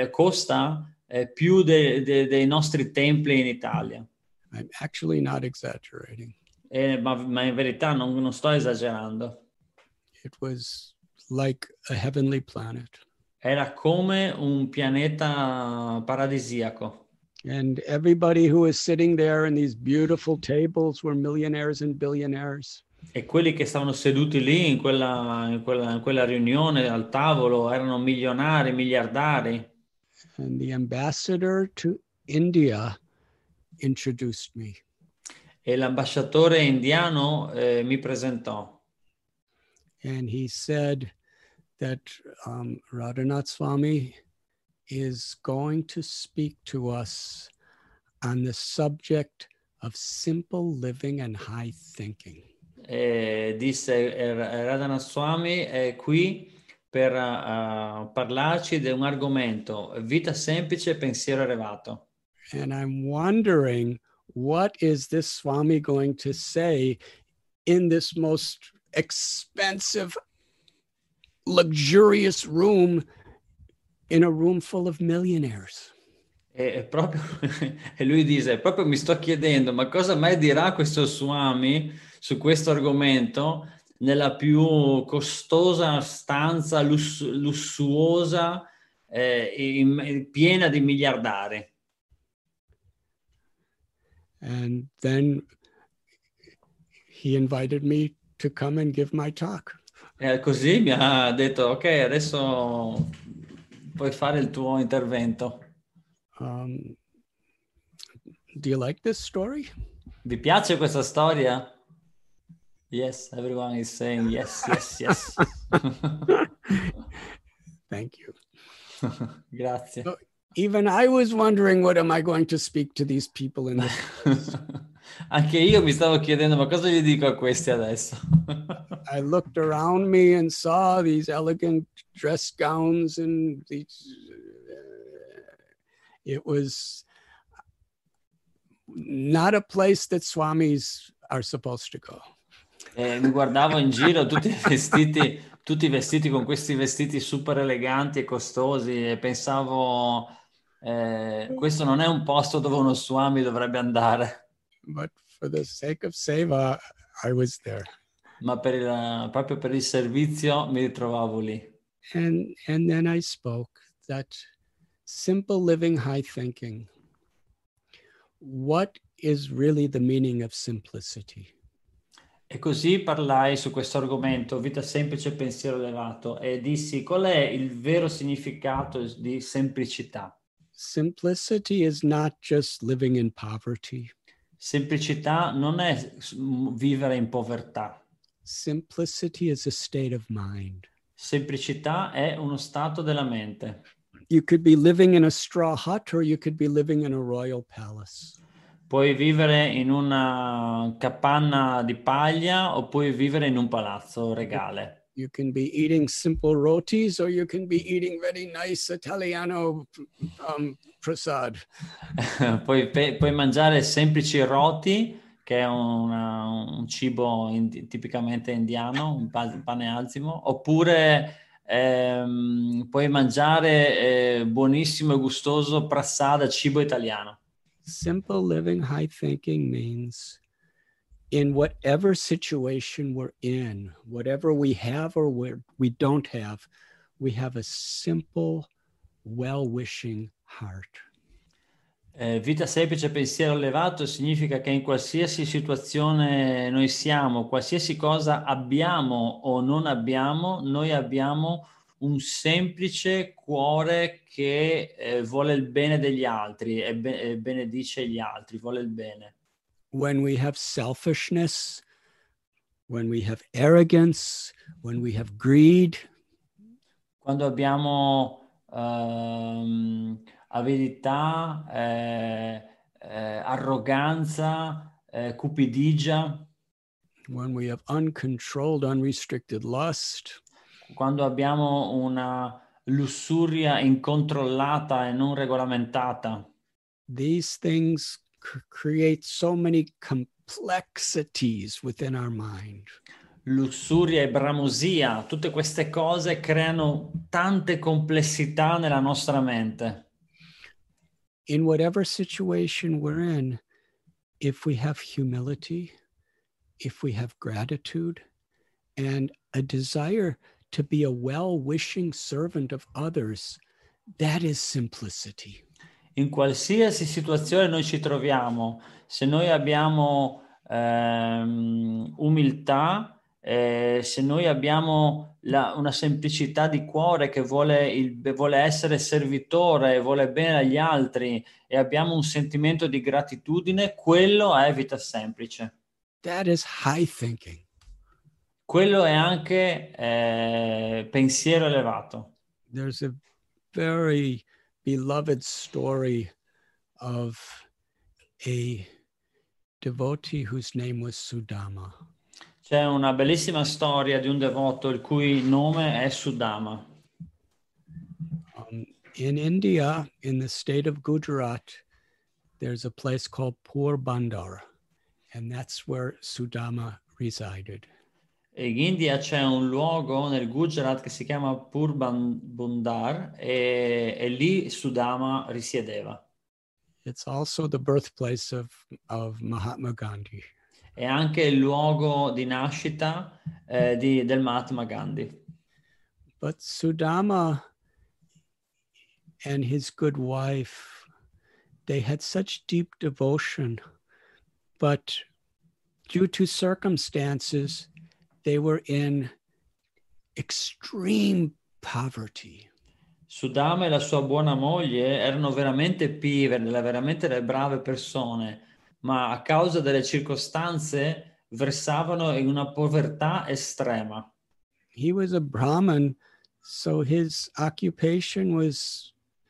più dei nostri templi in Italia. I'm actually not exaggerating. Ma in verità non sto esagerando. It was like a heavenly planet. Era come un pianeta paradisiaco. And everybody who was sitting there in these beautiful tables were millionaires and billionaires. E quelli che stavano seduti lì in quella riunione al tavolo erano milionari, miliardari. And the ambassador to India introduced me. E l'ambasciatore indiano mi presentò. And he said that Radhanath Swami is going to speak to us on the subject of simple living and high thinking. Disse Radhanath Swami è qui per parlarci di un argomento, vita semplice, pensiero elevato. And I'm wondering, what is this Swami going to say in this most expensive, luxurious room, in a room full of millionaires? E lui dice, proprio mi sto chiedendo, ma cosa mai dirà questo Swami su questo argomento nella più costosa stanza lussuosa piena di miliardari? And then he invited me to come and give my talk. E così mi ha detto, ok, adesso puoi fare il tuo intervento. Do you like this story? Vi piace questa storia? Yes, everyone is saying yes, yes, yes. Thank you. Grazie. Even I was wondering, what am I going to speak to these people in this? Anche io mi stavo chiedendo, ma cosa gli dico a questi adesso? I looked around me and saw these elegant dress gowns and these. It was not a place that swamis are supposed to go. E mi guardavo in giro tutti vestiti con questi vestiti super eleganti e costosi e pensavo, questo non è un posto dove uno swami dovrebbe andare. But for the sake of seva, I was there. Ma proprio per il servizio mi ritrovavo lì. And then I spoke that simple living, high thinking. What is really the meaning of simplicity? E così parlai su questo argomento, vita semplice, pensiero elevato, e dissi qual è il vero significato di semplicità. Simplicity is not just living in poverty. Semplicità non è vivere in povertà. Simplicity is a state of mind. Semplicità è uno stato della mente. You could be living in a straw hut or you could be living in a royal palace. Puoi vivere in una capanna di paglia o puoi vivere in un palazzo regale. You can be eating simple rotis or you can be eating very nice Italiano prasad. Puoi mangiare semplici roti, che è un cibo tipicamente indiano, un pane azimo, oppure puoi mangiare buonissimo e gustoso prasad, cibo italiano. Simple living, high thinking means in whatever situation we're in, whatever we have or we don't have, we have a simple, well-wishing heart. Vita semplice, pensiero elevato significa che in qualsiasi situazione noi siamo, qualsiasi cosa abbiamo o non abbiamo, noi abbiamo un semplice cuore che vuole il bene degli altri e benedice gli altri, vuole il bene. When we have selfishness, when we have arrogance, when we have greed, quando abbiamo avidità, arroganza, cupidigia, when we have uncontrolled, unrestricted lust, quando abbiamo una lussuria incontrollata e non regolamentata. These things create so many complexities within our mind. Lussuria e bramosia, tutte queste cose creano tante complessità nella nostra mente. In whatever situation we're in, if we have humility, if we have gratitude, and a desire to be a well-wishing servant of others, that is simplicity. In qualsiasi situazione noi ci troviamo, se noi abbiamo umiltà, se noi abbiamo una semplicità di cuore che vuole essere servitore, vuole bene agli altri e abbiamo un sentimento di gratitudine, quello è vita semplice. That is high thinking. Quello è anche pensiero elevato. There's a very beloved story of a devotee whose name was Sudama. C'è una bellissima storia di un devoto il cui nome è Sudama. In India, in the state of Gujarat, there's a place called Porbandar, and that's where Sudama resided. In India c'è un luogo nel Gujarat che si chiama Porbandar e lì Sudama risiedeva. It's also the birthplace of Mahatma Gandhi. È anche il luogo di nascita del Mahatma Gandhi. But Sudama and his good wife, they had such deep devotion, but due to circumstances, they were in extreme poverty. Sudama e la sua buona moglie erano veramente pive, veramente delle brave persone, ma a causa delle circostanze versavano in una povertà estrema. He was a Brahmin, so his occupation was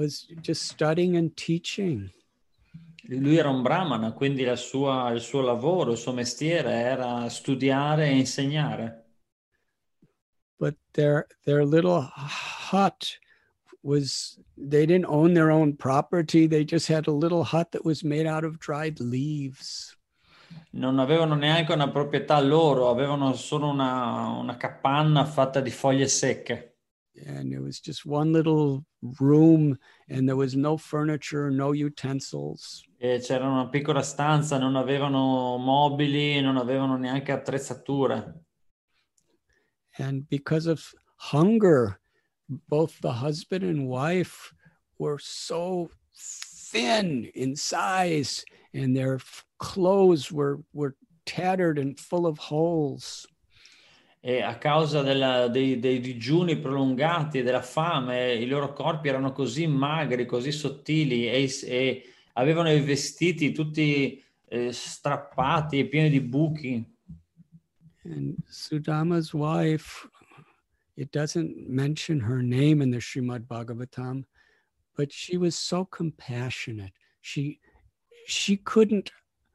was just studying and teaching. Lui era un brahmana, quindi il suo lavoro, il suo mestiere era studiare e insegnare. But their little hut was, they didn't own their own property. They just had a little hut that was made out of dried leaves. Non avevano neanche una proprietà loro, avevano solo una capanna fatta di foglie secche. And it was just one little room, and there was no furniture, no utensils. E c'era una piccola stanza, non avevano mobili, non avevano neanche attrezzature. And because of hunger, both the husband and wife were so thin in size, and their clothes were tattered and full of holes. E a causa dei digiuni prolungati e della fame, i loro corpi erano così magri, così sottili e avevano i vestiti tutti strappati e pieni di buchi. And Sudama's wife, it doesn't mention her name in the Srimad Bhagavatam, but she was so compassionate. She couldn't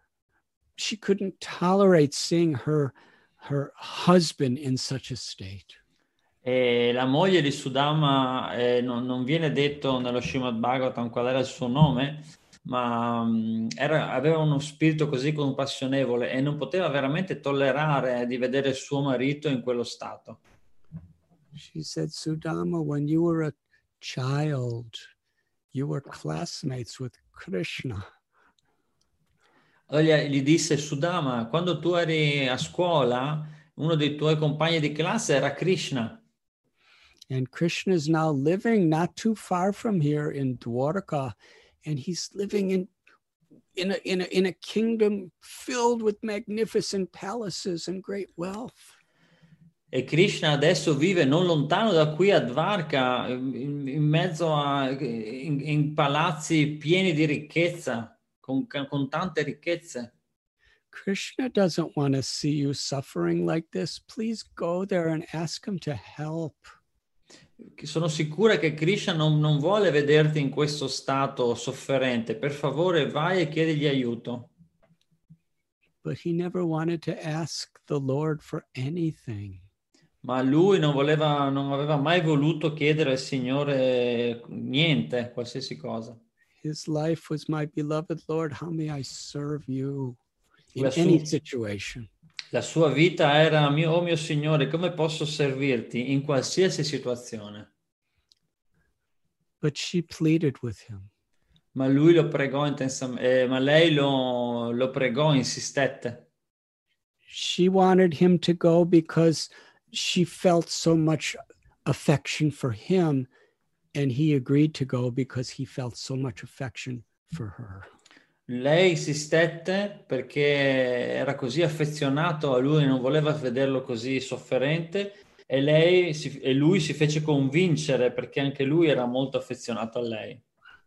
tolerate seeing her husband in such a state. E la moglie di Sudama, non viene detto nello Srimad Bhagavatam qual era il suo nome, ma aveva uno spirito così compassionevole e non poteva veramente tollerare di vedere il suo marito in quello stato. She said, Sudama, when you were a child, you were classmates with Krishna. Allora gli disse Sudama, quando tu eri a scuola, uno dei tuoi compagni di classe era Krishna. And Krishna is now living not too far from here in Dwarka, and he's living in a kingdom filled with magnificent palaces and great wealth. E Krishna adesso vive non lontano da qui a Dvarka, in mezzo in palazzi pieni di ricchezza, con tante ricchezze. Krishna doesn't want to see you suffering like this. Please go there and ask him to help. Sono sicura che Krishna non vuole vederti in questo stato sofferente. Per favore, vai e chiedigli aiuto. But he never wanted to ask the Lord for anything. Ma lui non aveva mai voluto chiedere al Signore niente, qualsiasi cosa. His life was, my beloved Lord, how may I serve you in La any situation? La sua vita era, oh mio Signore, come posso servirti in qualsiasi situazione? But she pleaded with him. Ma lui lo pregò intensamente, ma lei lo pregò, insistette. She wanted him to go because she felt so much affection for him, and he agreed to go because he felt so much affection for her. Lei insistette perché era così affezionato a lui, non voleva vederlo così sofferente e lui si fece convincere perché anche lui era molto affezionato a lei.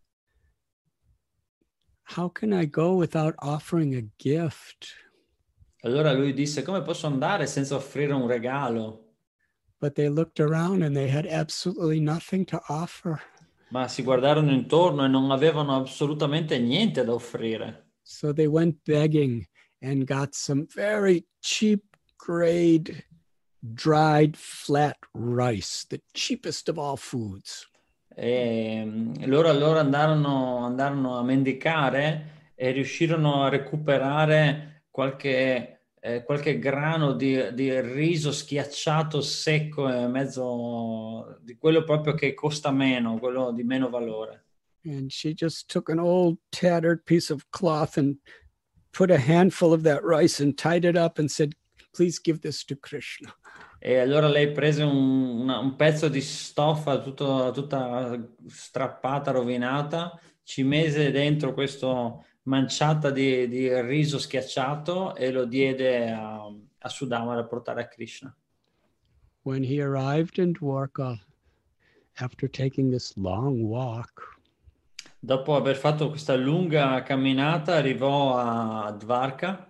How can I go without offering a gift? Allora lui disse, come posso andare senza offrire un regalo? But they looked around and they had absolutely nothing to offer. Ma si guardarono intorno e non avevano assolutamente niente da offrire. So they went begging and got some very cheap grade dried flat rice, the cheapest of all foods. E loro allora andarono a mendicare e riuscirono a recuperare qualche grano di riso schiacciato secco e mezzo di quello proprio che costa meno, quello di meno valore. And she just took an old tattered piece of cloth and put a handful of that rice and tied it up and said, please give this to Krishna. E allora lei prese un pezzo di stoffa tutta strappata, rovinata, ci mise dentro questo manciata di riso schiacciato e lo diede a Sudama da portare a Krishna. When he arrived in Dwarka, after taking this long walk, Dopo aver fatto questa lunga camminata, arrivò a Dvarka.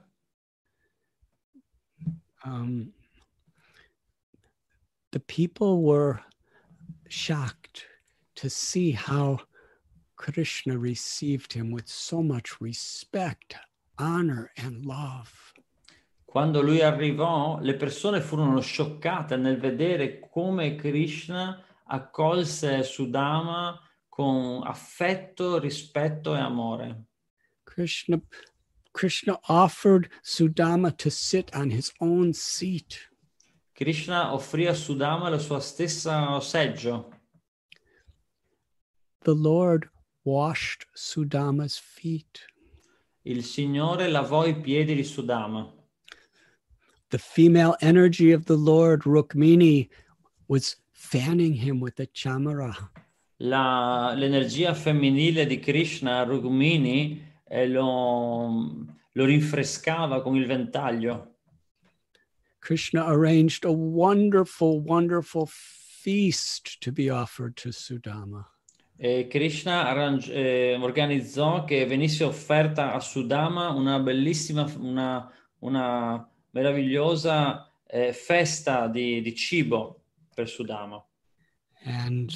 The people were shocked to see how Krishna received him with so much respect, honor, and love. Quando lui arrivò, le persone furono scioccate nel vedere come Krishna accolse Sudama con affetto, rispetto e amore. Krishna offered Sudama to sit on his own seat. Krishna offrì a Sudama il suo stesso seggio. The Lord washed Sudama's feet. Il Signore lavò i piedi di Sudama. The female energy of the Lord, Rukmini, was fanning him with a chamara. L'energia femminile di Krishna, Rukmini, lo rinfrescava con il ventaglio. Krishna arranged a wonderful, wonderful feast to be offered to Sudama. E Krishna organizzò che venisse offerta a Sudama una bellissima, una meravigliosa festa di cibo per Sudama. And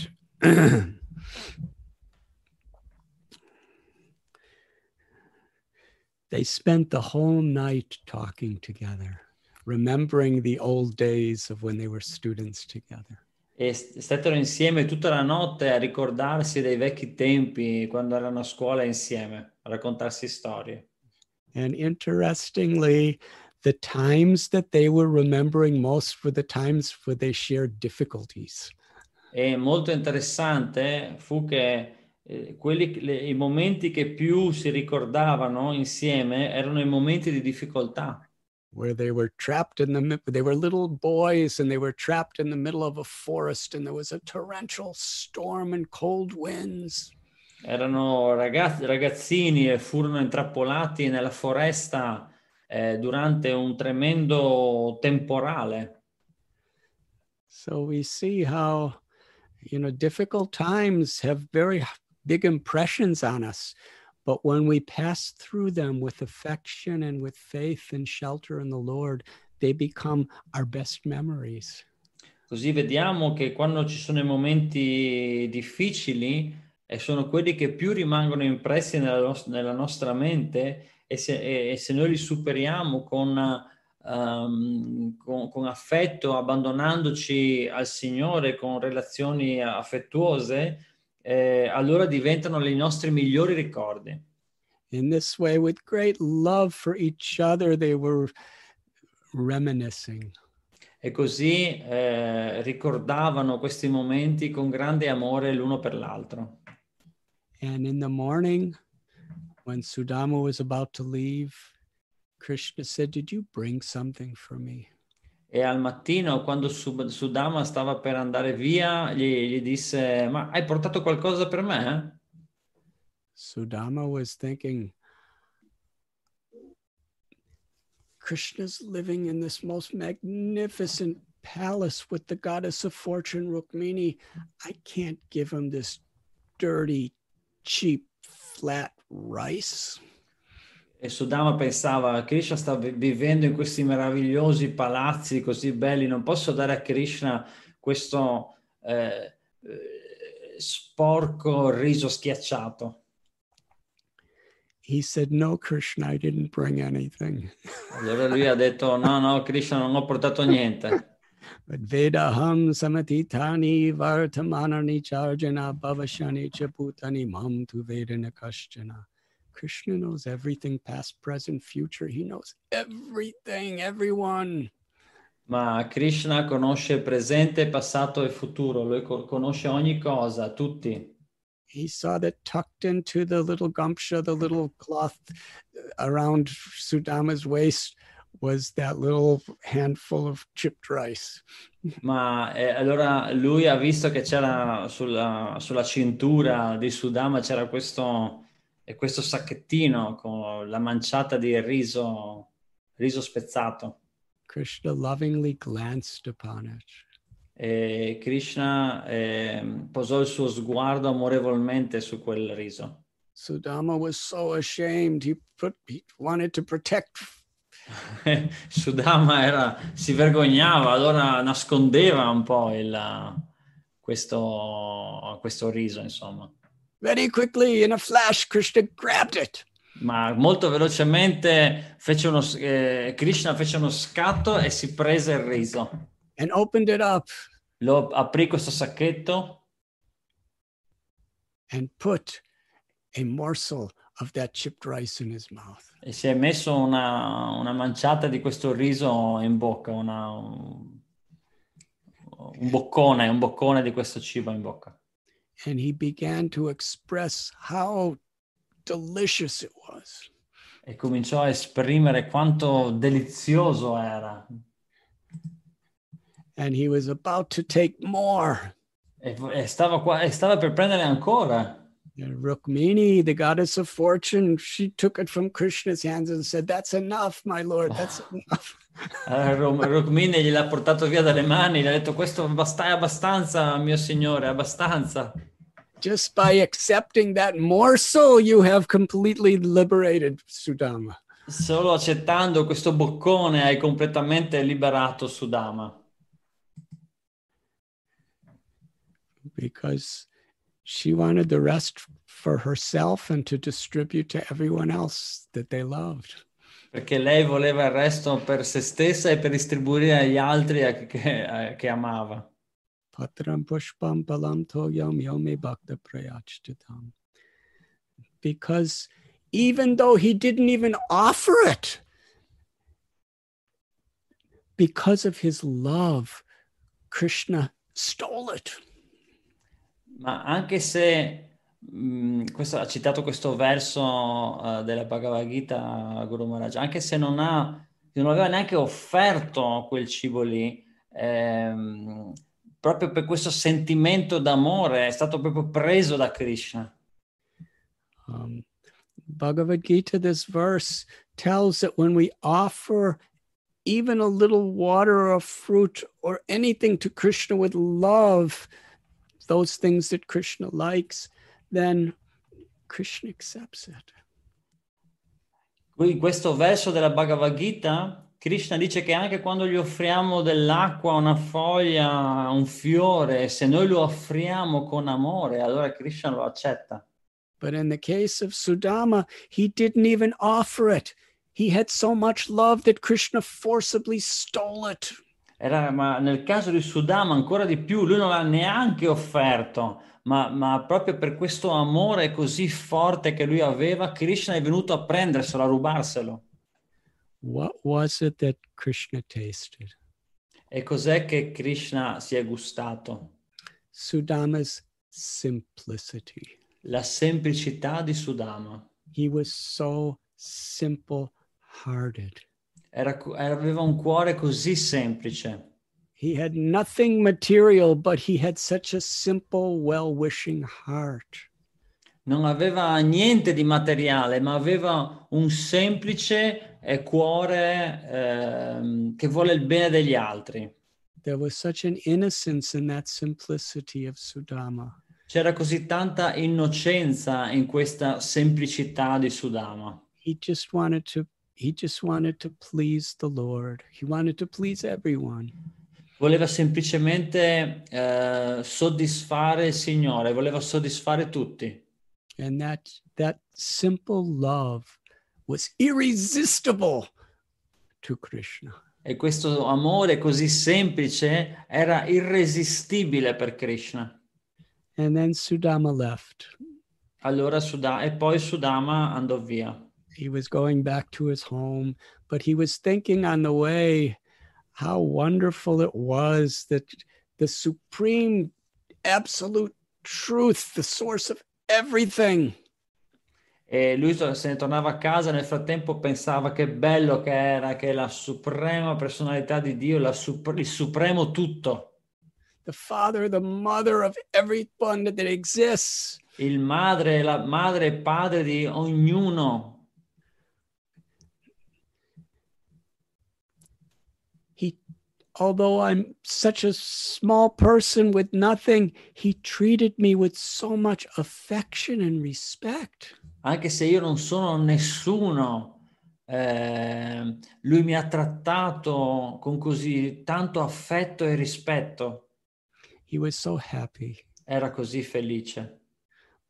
they spent the whole night talking together, remembering the old days of when they were students together. E stettero insieme tutta la notte a ricordarsi dei vecchi tempi quando erano a scuola insieme, a raccontarsi storie. And interestingly, the times that they were remembering most were the times where they shared difficulties. E molto interessante fu che i momenti che più si ricordavano insieme erano i momenti di difficoltà. Where they were trapped they were little boys and they were trapped in the middle of a forest and there was a torrential storm and cold winds. Erano ragazzini e furono intrappolati nella foresta durante un tremendo temporale. So we see how, difficult times have very big impressions on us. But when we pass through them with affection and with faith and shelter in the Lord, they become our best memories. Così vediamo che quando ci sono i momenti difficili, sono quelli che più rimangono impressi nella nostra mente e se noi li superiamo con affetto, abbandonandoci al Signore con relazioni affettuose, allora diventano i nostri migliori ricordi. In this way, with great love for each other, they were reminiscing. E così ricordavano questi momenti con grande amore l'uno per l'altro. And in the morning, when Sudama was about to leave, Krishna said, "Did you bring something for me?" E al mattino, quando Sudama stava per andare via, gli disse, ma hai portato qualcosa per me? Sudama was thinking, Krishna's living in this most magnificent palace with the goddess of fortune, Rukmini. I can't give him this dirty, cheap, flat rice. E Sudama pensava, Krishna sta vivendo in questi meravigliosi palazzi così belli, non posso dare a Krishna questo sporco riso schiacciato. He said, "No, Krishna, I didn't bring anything." Allora lui ha detto, no, Krishna, non ho portato niente. But Vedaham samatitani vartamanani charjana bhavashani chaputani mam tu vedana kashchana. Krishna knows everything, past, present, future. He knows everything, everyone. Ma Krishna conosce presente, passato e futuro. Lui conosce ogni cosa, tutti. He saw that tucked into the little gamsha, the little cloth around Sudama's waist, was that little handful of chipped rice. Ma allora lui ha visto che c'era sulla cintura di Sudama c'era questo sacchettino con la manciata di riso spezzato. Krishna lovingly glanced upon it. E Krishna posò il suo sguardo amorevolmente su quel riso. Sudama was so ashamed. He wanted to protect. Sudama si vergognava, allora nascondeva un po' questo riso, insomma. Very quickly, in a flash, Krishna grabbed it. Ma molto velocemente Krishna fece uno scatto e si prese il riso. And opened it up Lo aprì questo sacchetto and put a morsel of that chipped rice in his mouth. e si è messo una manciata di questo riso in bocca, un boccone di questo cibo in bocca. And he began to express how delicious it was. E cominciò a esprimere quanto delizioso era. And he was about to take more. E stava per prendere ancora. And Rukmini, the goddess of fortune, she took it from Krishna's hands and said, "That's enough, my lord, that's enough." Rukmini gliel'ha portato via dalle mani, gli ha detto questo è abbastanza, mio signore, abbastanza. Just by accepting that morsel, you have completely liberated Sudama. Solo accettando questo boccone hai completamente liberato Sudama. Because she wanted the rest for herself and to distribute to everyone else that they loved. Perché lei voleva il resto per se stessa e per distribuire agli altri che amava. Patram pushpam palam toyam yome bhakta prayachtatam. Because even though he didn't even offer it, because of his love, Krishna stole it. Ma anche se ha citato questo verso della Bhagavad Gita, Guru Maharaj, anche se non aveva neanche offerto quel cibo lì, proprio per questo sentimento d'amore è stato proprio preso da Krishna. Bhagavad Gita, this verse tells that when we offer even a little water or a fruit or anything to Krishna with love, those things that Krishna likes, then Krishna accepts it. In questo verso della Bhagavad Gita, Krishna dice che anche quando gli offriamo dell'acqua, una foglia, un fiore, se noi lo offriamo con amore, allora Krishna lo accetta. But in the case of Sudama, he didn't even offer it. He had so much love that Krishna forcibly stole it. Ma nel caso di Sudama ancora di più, lui non l'ha neanche offerto, ma proprio per questo amore così forte che lui aveva, Krishna è venuto a prenderselo, a rubarselo. What was it that Krishna tasted? E cos'è che Krishna si è gustato? Sudama's simplicity. La semplicità di Sudama. He was so simple-hearted. Aveva un cuore così semplice. He had nothing material, but he had such a simple, well-wishing heart. Non aveva niente di materiale, ma aveva un semplice cuore che vuole il bene degli altri. There was such an innocence in that simplicity of Sudama. C'era così tanta innocenza in questa semplicità di Sudama. He just wanted to please the Lord. He wanted to please everyone. Voleva semplicemente soddisfare il Signore, voleva soddisfare tutti. And that simple love was irresistible to Krishna. E questo amore così semplice era irresistibile per Krishna. And then Sudama left. Allora poi Sudama andò via. He was going back to his home, but he was thinking on the way how wonderful it was that the supreme absolute truth, the source of everything. E lui se ne tornava a casa, nel frattempo pensava che bello che era, che la suprema personalità di Dio, il supremo tutto. The father, the mother of everyone that exists. La madre e padre di ognuno. Although I'm such a small person with nothing, he treated me with so much affection and respect. Anche se io non sono nessuno, lui mi ha trattato con così tanto affetto e rispetto. He was so happy. Era così felice.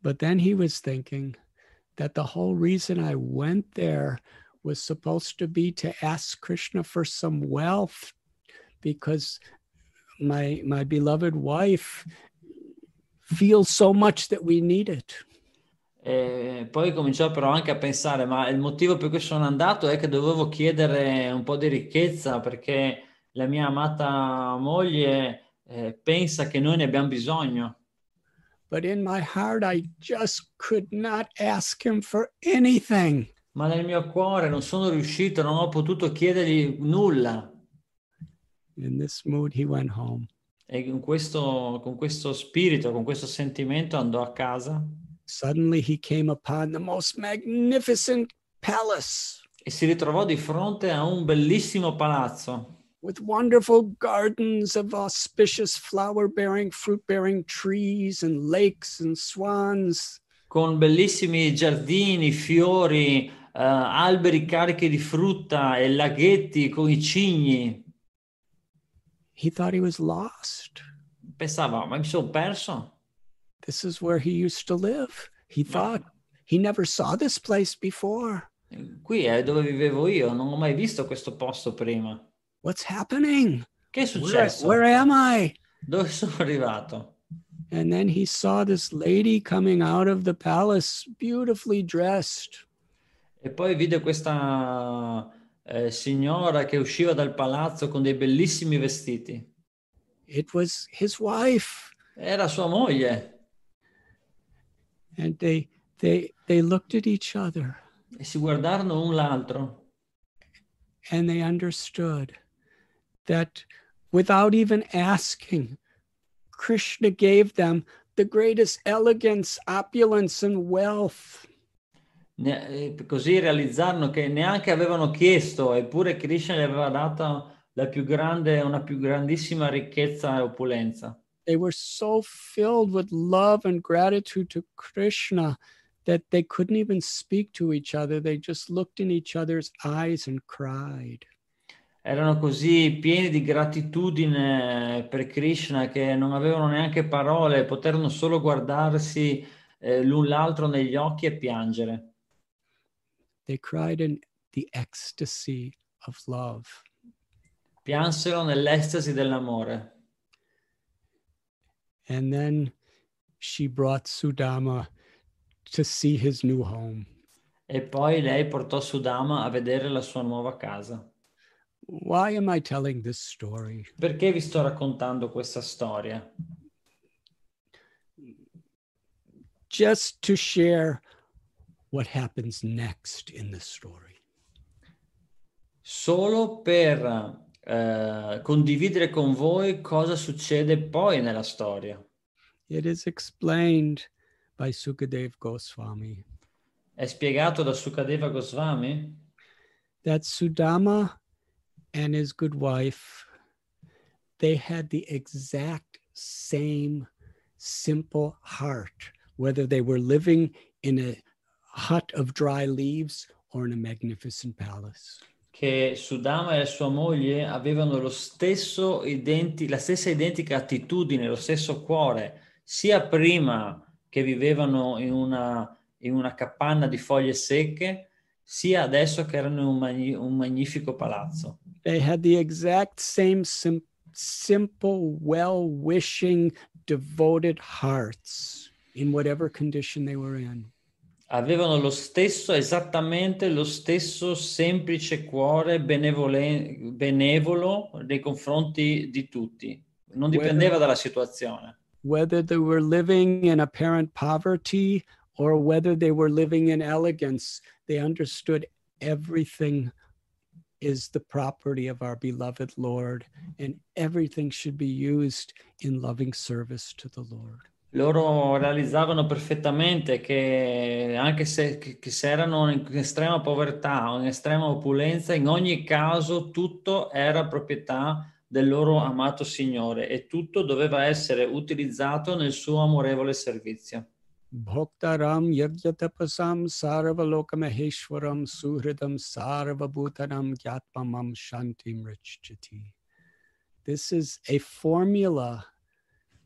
But then he was thinking that the whole reason I went there was supposed to be to ask Krishna for some wealth, because my beloved wife feels so much that we need it. E poi cominciò però anche a pensare, ma il motivo per cui sono andato è che dovevo chiedere un po' di ricchezza perché la mia amata moglie pensa che noi ne abbiamo bisogno. But in my heart, I just could not ask him for anything. Ma nel mio cuore non sono riuscito, non ho potuto chiedergli nulla. In this mood, he went home. E con questo spirito, con questo sentimento andò a casa Suddenly, he came upon the most magnificent palace e si ritrovò di fronte a un bellissimo palazzo with wonderful gardens of auspicious flower-bearing, fruit-bearing trees and lakes and swans. con bellissimi giardini, fiori, alberi carichi di frutta e laghetti con i cigni. He thought he was lost. Pensava, ma mi sono perso? This is where he used to live. He thought he never saw this place before. Qui è dove vivevo io, non ho mai visto questo posto prima. What's happening? Che è successo? Where am I? Dove sono arrivato? And then he saw this lady coming out of the palace, beautifully dressed. E poi vide questa signora che usciva dal palazzo con dei bellissimi vestiti. It was his wife. Era sua moglie. And they looked at each other E si guardarono un l'altro. and they understood that without even asking, Krishna gave them the greatest elegance, opulence, and wealth. Così realizzarono che neanche avevano chiesto, eppure Krishna gli aveva dato una più grandissima ricchezza e opulenza. They were so filled with love and gratitude to Krishna that they couldn't even speak to each other. They just looked in each other's eyes and cried. Erano così pieni di gratitudine per Krishna che non avevano neanche parole, poterono solo guardarsi l'un l'altro negli occhi e piangere. They cried in the ecstasy of love. Piansero nell'estasi dell'amore. And then she brought Sudama to see his new home. E poi lei portò Sudama a vedere la sua nuova casa. Why am I telling this story? Perché vi sto raccontando questa storia? Just to share what happens next in the story. Solo per condividere con voi cosa succede poi nella storia. It is explained by Sukadev Goswami È spiegato da Sukadeva Goswami that Sudama and his good wife, they had the exact same simple heart, whether they were living in a hut of dry leaves or in a magnificent palace. che Sudama e sua moglie avevano la stessa identica attitudine, lo stesso cuore, sia prima che vivevano in una capanna di foglie secche, sia adesso che erano in un magnifico palazzo. They had the exact same simple, well-wishing, devoted hearts in whatever condition they were in. Avevano esattamente lo stesso semplice cuore benevolo nei confronti di tutti. Non dipendeva dalla situazione. Whether they were living in apparent poverty or whether they were living in elegance, they understood everything is the property of our beloved Lord, and everything should be used in loving service to the Lord. Loro realizzavano perfettamente che anche se erano in estrema povertà o in estrema opulenza, in ogni caso tutto era proprietà del loro amato Signore e tutto doveva essere utilizzato nel suo amorevole servizio. Bhoktaram yagyatapasam sarvalokamaheeshwaram suhridam sarvabhutanam gyatpamam shantim richchati. This is a formula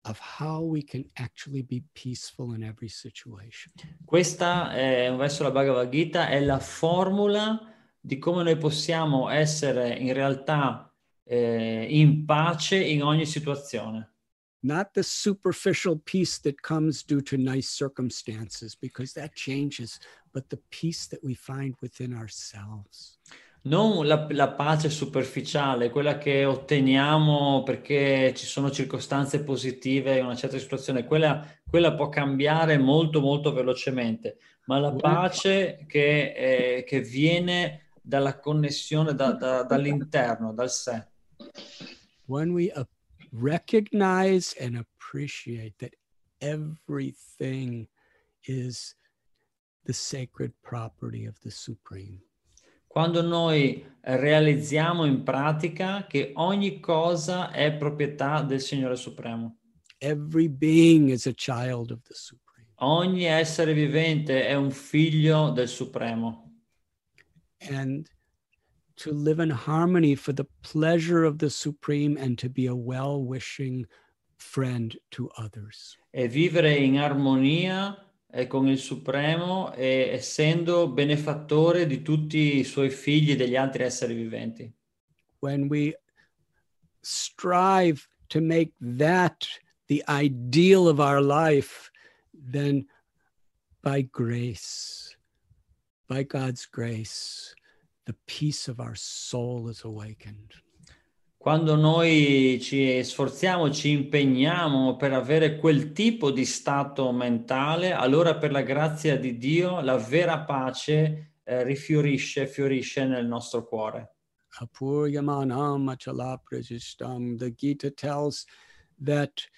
of how we can actually be peaceful in every situation. Questa è un verso della Bhagavad Gita, è la formula di come noi possiamo essere in realtà in pace in ogni situazione. Not the superficial peace that comes due to nice circumstances, because that changes, but the peace that we find within ourselves. Non la pace superficiale, quella che otteniamo perché ci sono circostanze positive in una certa situazione, quella può cambiare molto molto velocemente, ma la pace che viene dalla connessione dall'interno, dal sé. When we recognize and appreciate that everything is the sacred property of the Supreme. Quando noi realizziamo in pratica che ogni cosa è proprietà del Signore Supremo. Every being is a child of the Supreme. Ogni essere vivente è un figlio del Supremo. And to live in harmony for the pleasure of the Supreme and to be a well-wishing friend to others. E vivere in armonia con il Supremo e essendo benefattore di tutti i suoi figli e degli altri esseri viventi. When we strive to make that the ideal of our life, then by grace, by God's grace, the peace of our soul is awakened. Quando noi ci sforziamo, ci impegniamo per avere quel tipo di stato mentale, allora per la grazia di Dio la vera pace fiorisce nel nostro cuore. Apuryamanam achala prajishtam. The Gita tells that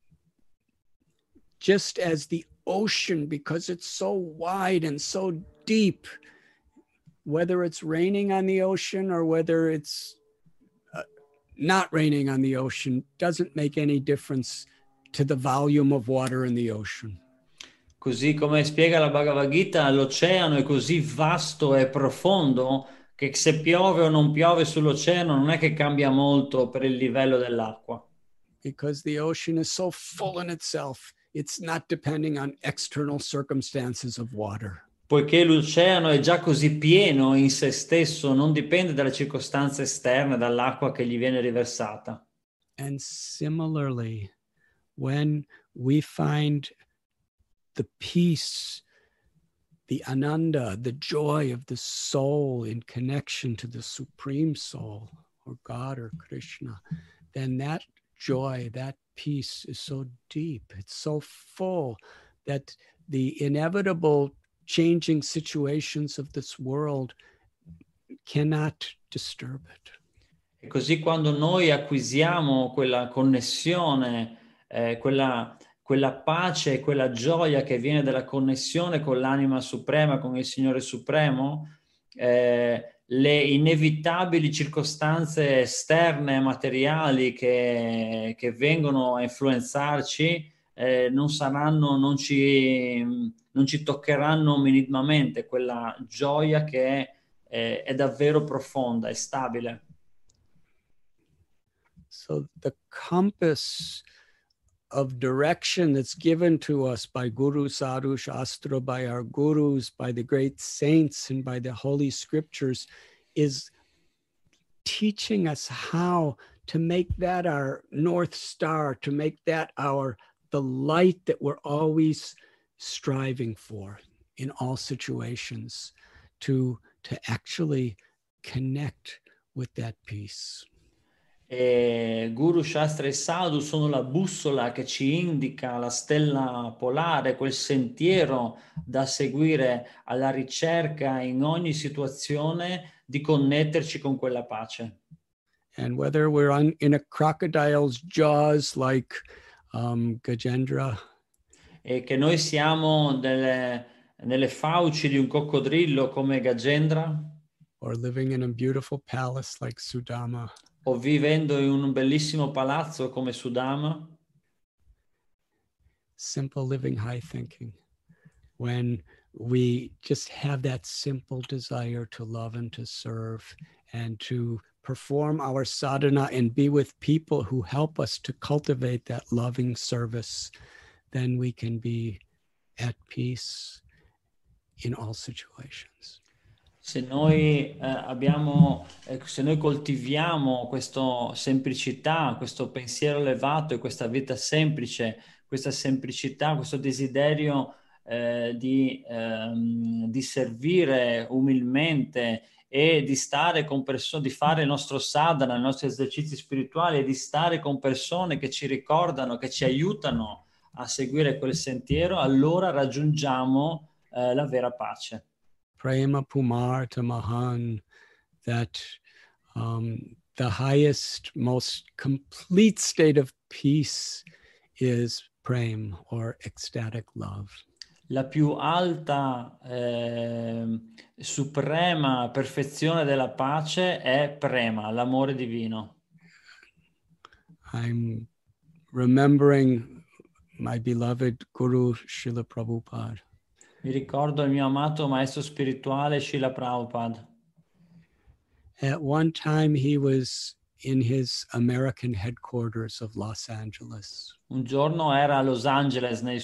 just as the ocean, because it's so wide and so deep, whether it's raining on the ocean or whether it's not raining on the ocean, doesn't make any difference to the volume of water in the ocean. Così come spiega la Bhagavad Gita, l'oceano è così vasto e profondo che se piove o non piove sull'oceano non è che cambia molto per il livello dell'acqua. Because the ocean is so full in itself, it's not depending on external circumstances of water. Poiché l'oceano è già così pieno in se stesso, non dipende dalle circostanze esterne, dall'acqua che gli viene riversata. And similarly, when we find the peace, the ananda, the joy of the soul in connection to the Supreme Soul, or God or Krishna, then that joy, that peace is so deep, it's so full that the inevitable changing situations of this world cannot disturb it. E così quando noi acquisiamo quella connessione, quella pace, quella gioia che viene dalla connessione con l'anima suprema, con il Signore Supremo, le inevitabili circostanze esterne, materiali che vengono a influenzarci, non ci toccheranno minimamente. Quella gioia che è davvero profonda, è stabile. So the compass of direction that's given to us by Guru, Sadhu, Shastra, by our gurus, by the great saints, and by the holy scriptures is teaching us how to make that our North Star, to make that the light that we're always striving for in all situations, to actually connect with that peace. Guru, Shastra e Sadhu sono la bussola che ci indica la stella polare, quel sentiero da seguire alla ricerca in ogni situazione di connetterci con quella pace. And whether we're in a crocodile's jaws like Gajendra, E che noi siamo nelle fauci di un coccodrillo come Gajendra, or living in a beautiful palace like Sudama, o vivendo in un bellissimo palazzo come Sudama, simple living high thinking, when we just have that simple desire to love and to serve and to perform our sadhana and be with people who help us to cultivate that loving service, then we can be at peace in all situations. Se se noi coltiviamo questa semplicità, questo pensiero elevato e questa vita semplice, questa semplicità, questo desiderio di servire umilmente e di stare con persone, di fare il nostro sadhana, i nostri esercizi spirituali e di stare con persone che ci ricordano, che ci aiutano a seguire quel sentiero, allora raggiungiamo la vera pace. Prema Pumarta Mahan, that the highest, most complete state of peace is prem, or ecstatic love. La più alta, suprema perfezione della pace è prema, l'amore divino. I'm remembering my beloved Guru Srila Prabhupada. Mi ricordo il mio amato maestro spirituale Srila Prabhupada. At one time he was in his American headquarters of Los Angeles. Un giorno era a Los Angeles nei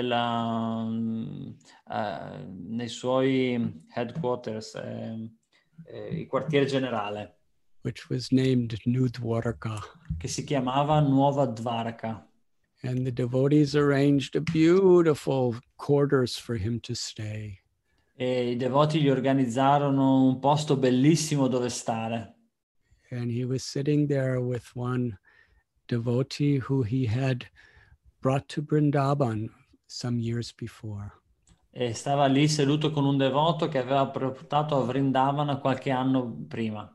suoi headquarters, il quartiere generale, which was named New Dwarka. che si chiamava Nuova Dvaraka. And the devotees arranged a beautiful quarters for him to stay. E i devoti gli organizzarono un posto bellissimo dove stare. And he was sitting there with one devotee who he had brought to Vrindavan some years before. E stava lì seduto con un devoto che aveva portato a Vrindavana qualche anno prima.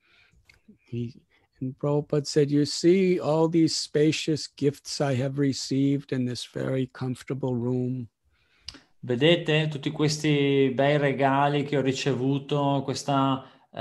And Prabhupada said, you see all these spacious gifts I have received in this very comfortable room. Vedete tutti questi bei regali che ho ricevuto, questa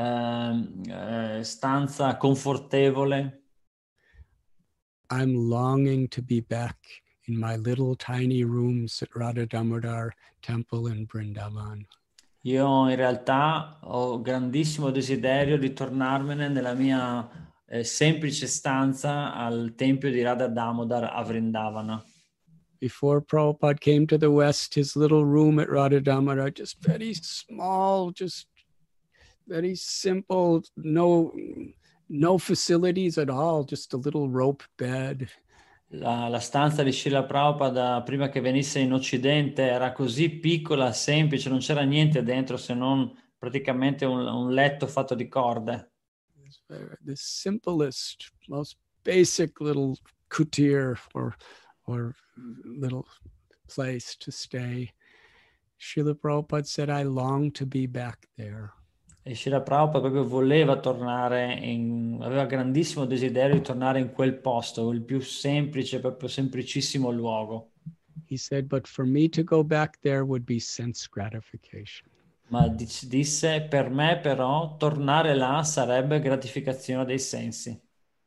stanza confortevole? I'm longing to be back in my little tiny rooms at Radha Damodar Temple in Vrindavan. Io in realtà ho grandissimo desiderio di tornarmene nella mia semplice stanza al tempio di Radha Damodar a Vrindavana. Before Prabhupada came to the West, his little room at Radha Damodar, just very small, just very simple, no facilities at all, just a little rope bed. La stanza di Srila Prabhupada prima che venisse in Occidente era così piccola, semplice, non c'era niente dentro se non praticamente un letto fatto di corde. The simplest, most basic little kutir or little place to stay. Srila Prabhupada said, I long to be back there. E Srila Prabhupada proprio voleva tornare aveva grandissimo desiderio di tornare in quel posto, il più semplice, proprio semplicissimo luogo. He said, but for me to go back there would be sense gratification. Ma disse, per me però tornare là sarebbe gratificazione dei sensi.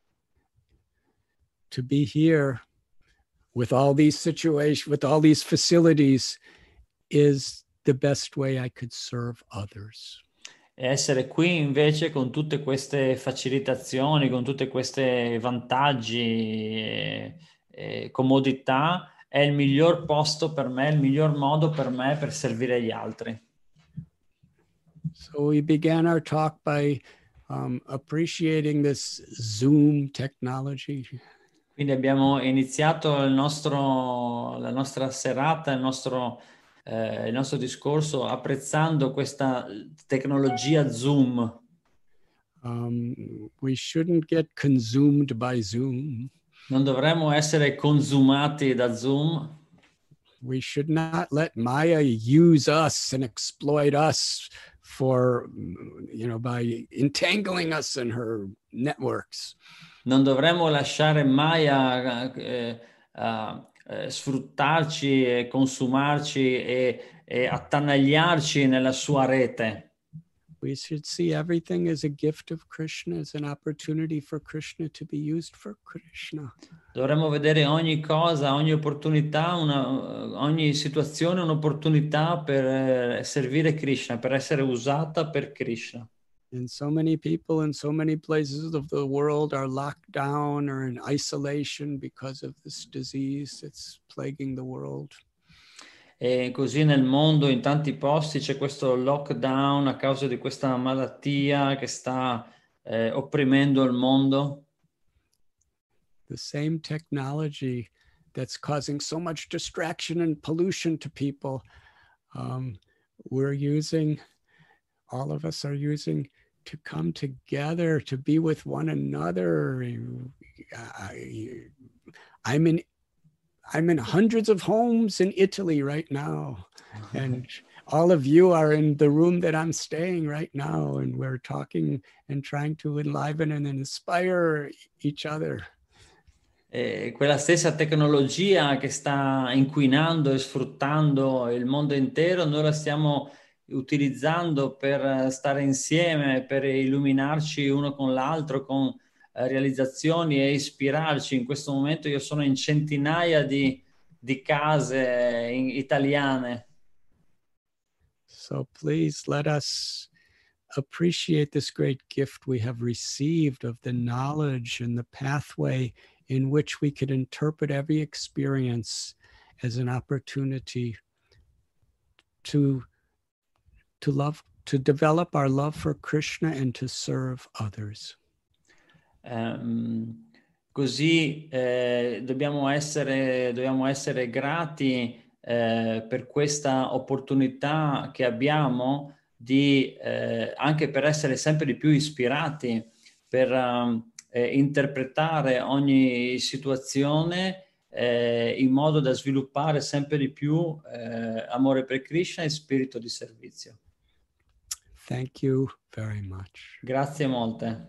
To be here with all these situations, with all these facilities, is the best way I could serve others. E essere qui invece con tutte queste facilitazioni, con tutte queste vantaggi e comodità, è il miglior posto per me, il miglior modo per me per servire gli altri. So we began our talk by appreciating this Zoom technology. Quindi abbiamo iniziato la nostra serata, il nostro discorso apprezzando questa tecnologia Zoom. We shouldn't get consumed by Zoom. Non dovremmo essere consumati da Zoom. We should not let Maya use us and exploit us by entangling us in her networks. Non dovremmo lasciare Maya sfruttarci e consumarci e attanagliarci nella sua rete. We should see everything as a gift of Krishna, as an opportunity for Krishna to be used for Krishna. Dovremmo vedere ogni cosa, ogni opportunità, ogni situazione un'opportunità per servire Krishna, per essere usata per Krishna. And so many people in so many places of the world are locked down or in isolation because of this disease that's plaguing the world. E così nel mondo, in tanti posti, c'è questo lockdown a causa di questa malattia che sta opprimendo il mondo. The same technology that's causing so much distraction and pollution to people, we're using, all of us are using to come together, to be with one another. I'm in hundreds of homes in Italy right now. And all of you are in the room that I'm staying right now. And we're talking and trying to enliven and inspire each other. Quella stessa tecnologia che sta inquinando e sfruttando il mondo intero, noi la stiamo utilizzando per stare insieme, per illuminarci uno con l'altro, con realizzazioni e ispirarci. In questo momento io sono in centinaia di case italiane. So please let us appreciate this great gift we have received of the knowledge and the pathway in which we could interpret every experience as an opportunity to love, to develop our love for Krishna and to serve others. Così dobbiamo essere grati per questa opportunità che abbiamo di anche per essere sempre di più ispirati, per interpretare ogni situazione in modo da sviluppare sempre di più amore per Krishna e spirito di servizio. Thank you very much. Grazie molte.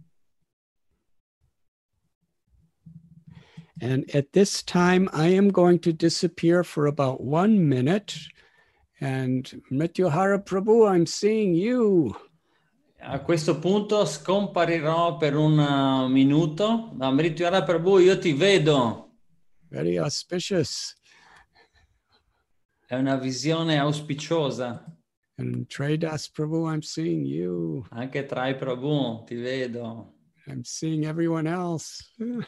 And at this time, I am going to disappear for about 1 minute. And Mrityuhara Prabhu, I'm seeing you. A questo punto scomparirò per un minuto. Mrityuhara Prabhu, io ti vedo. Very auspicious. È una visione auspiciosa. And Traidas Prabhu, I'm seeing you. Anche Trai Prabhu, ti vedo. I'm seeing everyone else.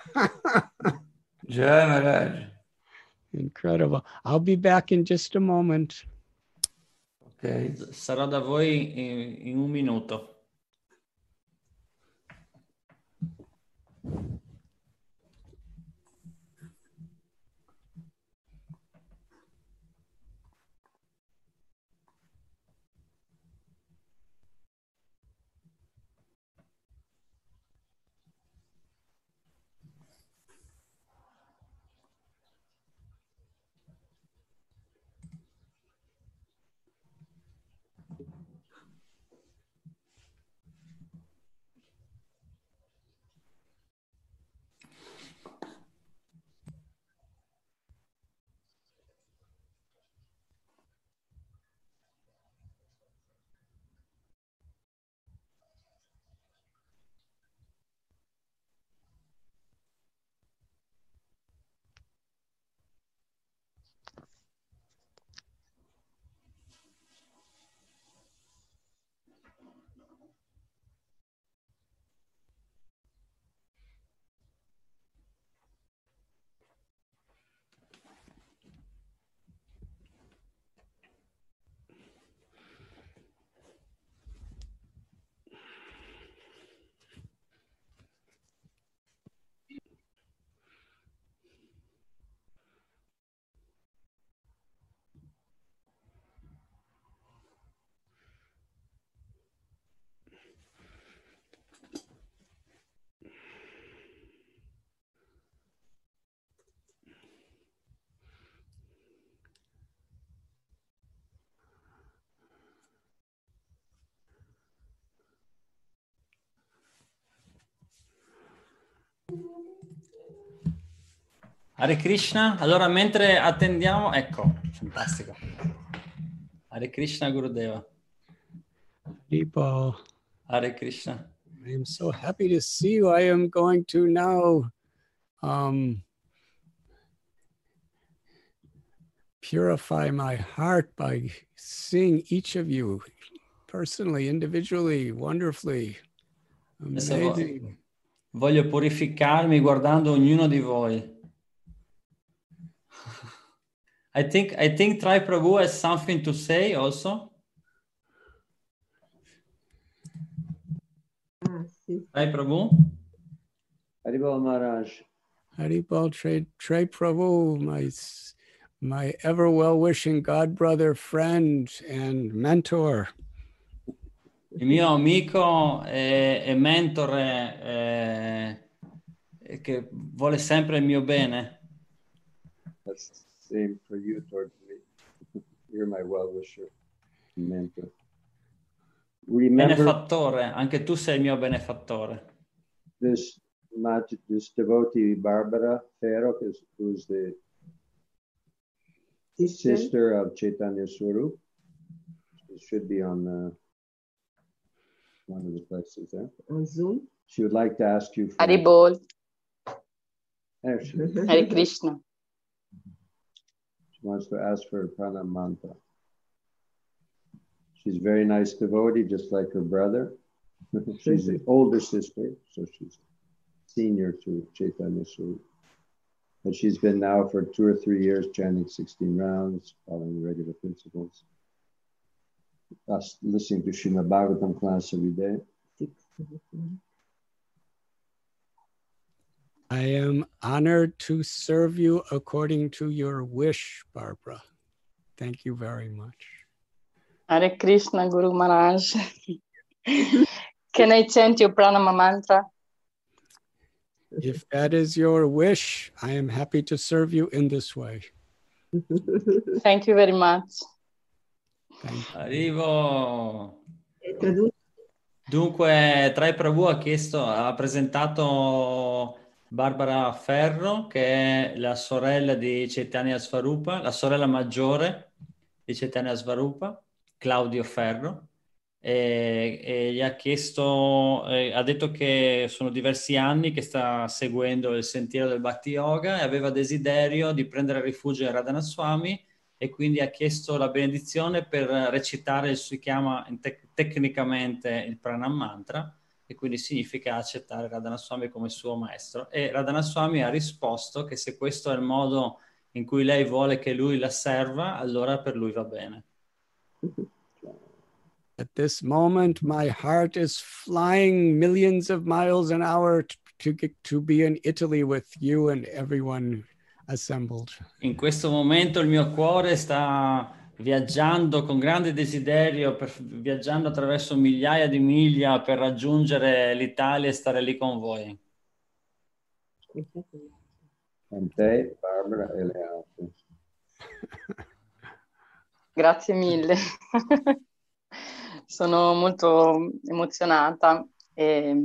Jai Maharaj. Incredible. I'll be back in just a moment. Okay. Sarò da voi in un minuto. Hare Krishna, allora mentre attendiamo, ecco, fantastico. Hare Krishna Gurudeva. Deepo, Hare Krishna. I am so happy to see you. I am going to now purify my heart by seeing each of you personally, individually, wonderfully. Adesso Amazing. voglio purificarmi guardando ognuno di voi. I think Trai Prabhu has something to say also. Sì. Trai Prabhu? Haribol Maharaj. Haribol Trey Prabhu, my ever well-wishing god brother, friend, and mentor. Il mio amico e mentore che vuole sempre il mio bene. That's the same for you towards me. You're my well-wisher, mentor. Remember Benefattore, anche tu sei il mio benefattore. this devotee, Barbara Ferro, who's the sister of Chaitanya Swarup. It should be on one of the places there. On Zoom. She would like to ask you for... Haribol, There she is. Hare Krishna. She wants to ask for pranam mantra. She's a very nice devotee, just like her brother. She's the older sister, so she's senior to Chaitanya Swarup. But she's been now for 2 or 3 years chanting 16 rounds, following the regular principles. Us listening to Srimad Bhagavatam class every day. I am honored to serve you according to your wish, Barbara. Thank you very much. Hare Krishna, Guru Maharaj. Can I chant your pranama mantra? If that is your wish, I am happy to serve you in this way. Thank you very much. Thank you. Arrivo. È caduto. Dunque, Trai Prabhu ha presentato Barbara Ferro, che è la sorella di Chaitanya Swarupa, la sorella maggiore di Chaitanya Swarupa, Claudio Ferro, e gli ha chiesto, ha detto che sono diversi anni che sta seguendo il sentiero del Bhakti Yoga e aveva desiderio di prendere rifugio in Radhana Swami, e quindi ha chiesto la benedizione per recitare, si chiama tecnicamente il Pranam Mantra, e quindi significa accettare Radhana Swami come suo maestro. E Radhana Swami ha risposto che se questo è il modo in cui lei vuole che lui la serva, allora per lui va bene. At this moment, my heart is flying millions of miles an hour to be in Italy with you and everyone assembled. In questo momento il mio cuore sta viaggiando con grande desiderio, viaggiando attraverso migliaia di miglia per raggiungere l'Italia e stare lì con voi. And te, Barbara, e le altre. Grazie mille. Sono molto emozionata e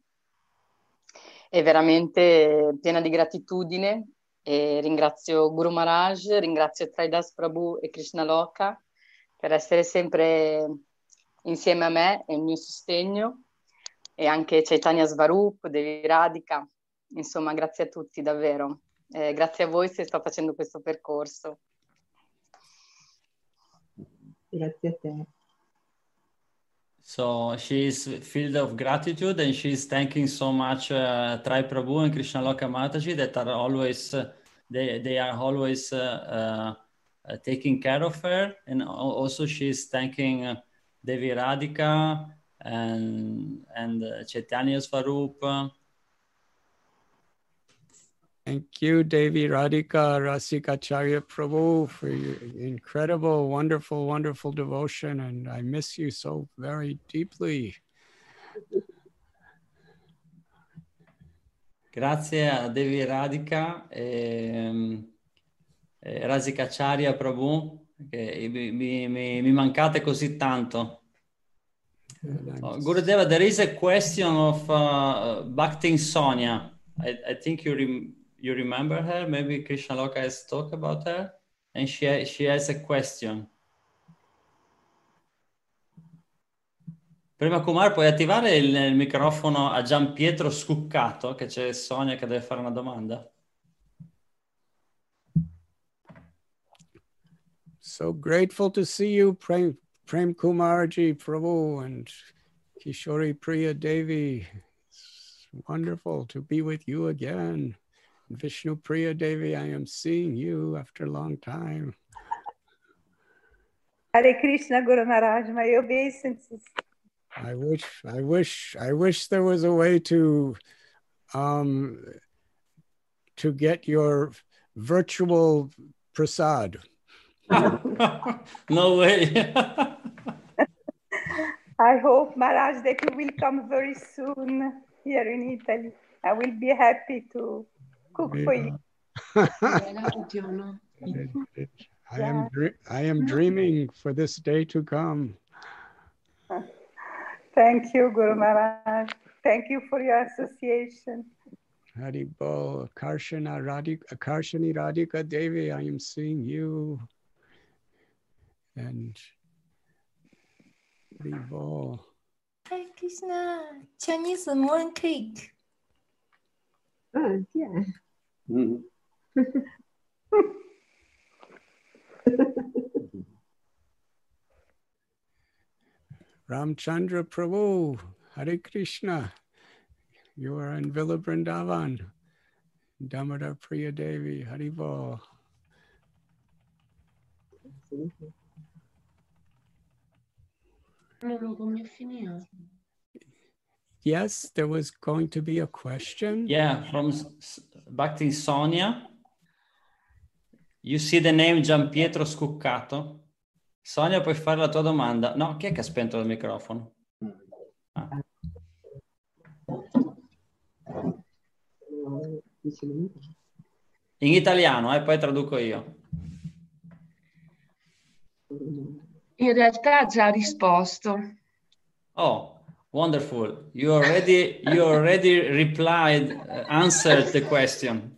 veramente piena di gratitudine, e ringrazio Guru Maharaj, ringrazio Traidas Prabhu e Krishna Loka per essere sempre insieme a me e il mio sostegno, e anche Chaitanya Swarup, Devi Radhika, insomma grazie a tutti davvero, grazie a voi se sto facendo questo percorso. Grazie a te. So she's filled of gratitude, and she's thanking so much Trai Prabhu and Krishna Loka Mataji that are always they are always taking care of her, and also she's thanking Devi Radhika and Chaitanya Swarup. Thank you, Devi Radhika Rasikacharya Prabhu, for your incredible, wonderful, wonderful devotion. And I miss you so very deeply. Grazie a Devi Radhika e Rasikacharya Prabhu, che mi mancate così tanto. Gurudeva, there is a question of Bhaktin Sonia. I think you remember her. Maybe Krishna Loka has talked about her, and she has a question. Prima Kumar, puoi attivare il microfono a Gian Pietro Scuccato, che c'è Sonia che deve fare una domanda. So grateful to see you. Prem Kumarji Prabhu and Kishori Priya Devi. It's wonderful to be with you again. Vishnu Priya Devi, I am seeing you after a long time. Hare Krishna, Guru Maharaj, my obeisances. I wish there was a way to get your virtual prasad. No way. I hope, Maharaj, that you will come very soon here in Italy. I will be happy to cook for you. I am dreaming for this day to come. Thank you, Guru Maharaj. Thank you for your association. Haribol, Akarshani Radhika Devi, I am seeing you. And Haribol. Hare Krishna, Chinese morning cake. Oh, yeah. Mhm. Ramchandra Prabhu, Hare Krishna. You are in Villa Vrindavan. Damodar Priya Devi, Haribol. Yes, there was going to be a question. Yeah, from Bhakti Sonia. You see the name Gian Pietro Scuccato? Sonia, puoi fare la tua domanda? No, chi è che ha spento il microfono? Ah. In italiano, poi traduco io. In realtà ha già risposto. Oh, wonderful. You already replied, answered the question.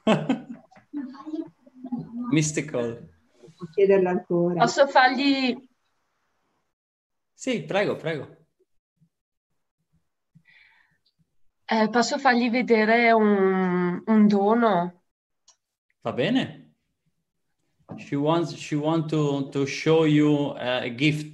Mystical. Chiederlo ancora. Posso fargli... Sì, prego. Posso fargli vedere un dono? Va bene. She wants to show you a gift.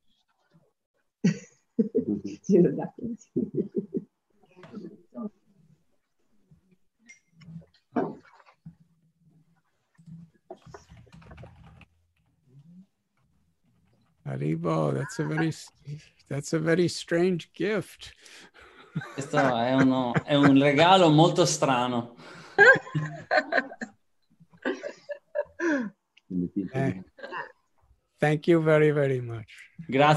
Haribo, that's a very strange gift. Questo è un regalo molto strano. Thank you very, very much. Grazie.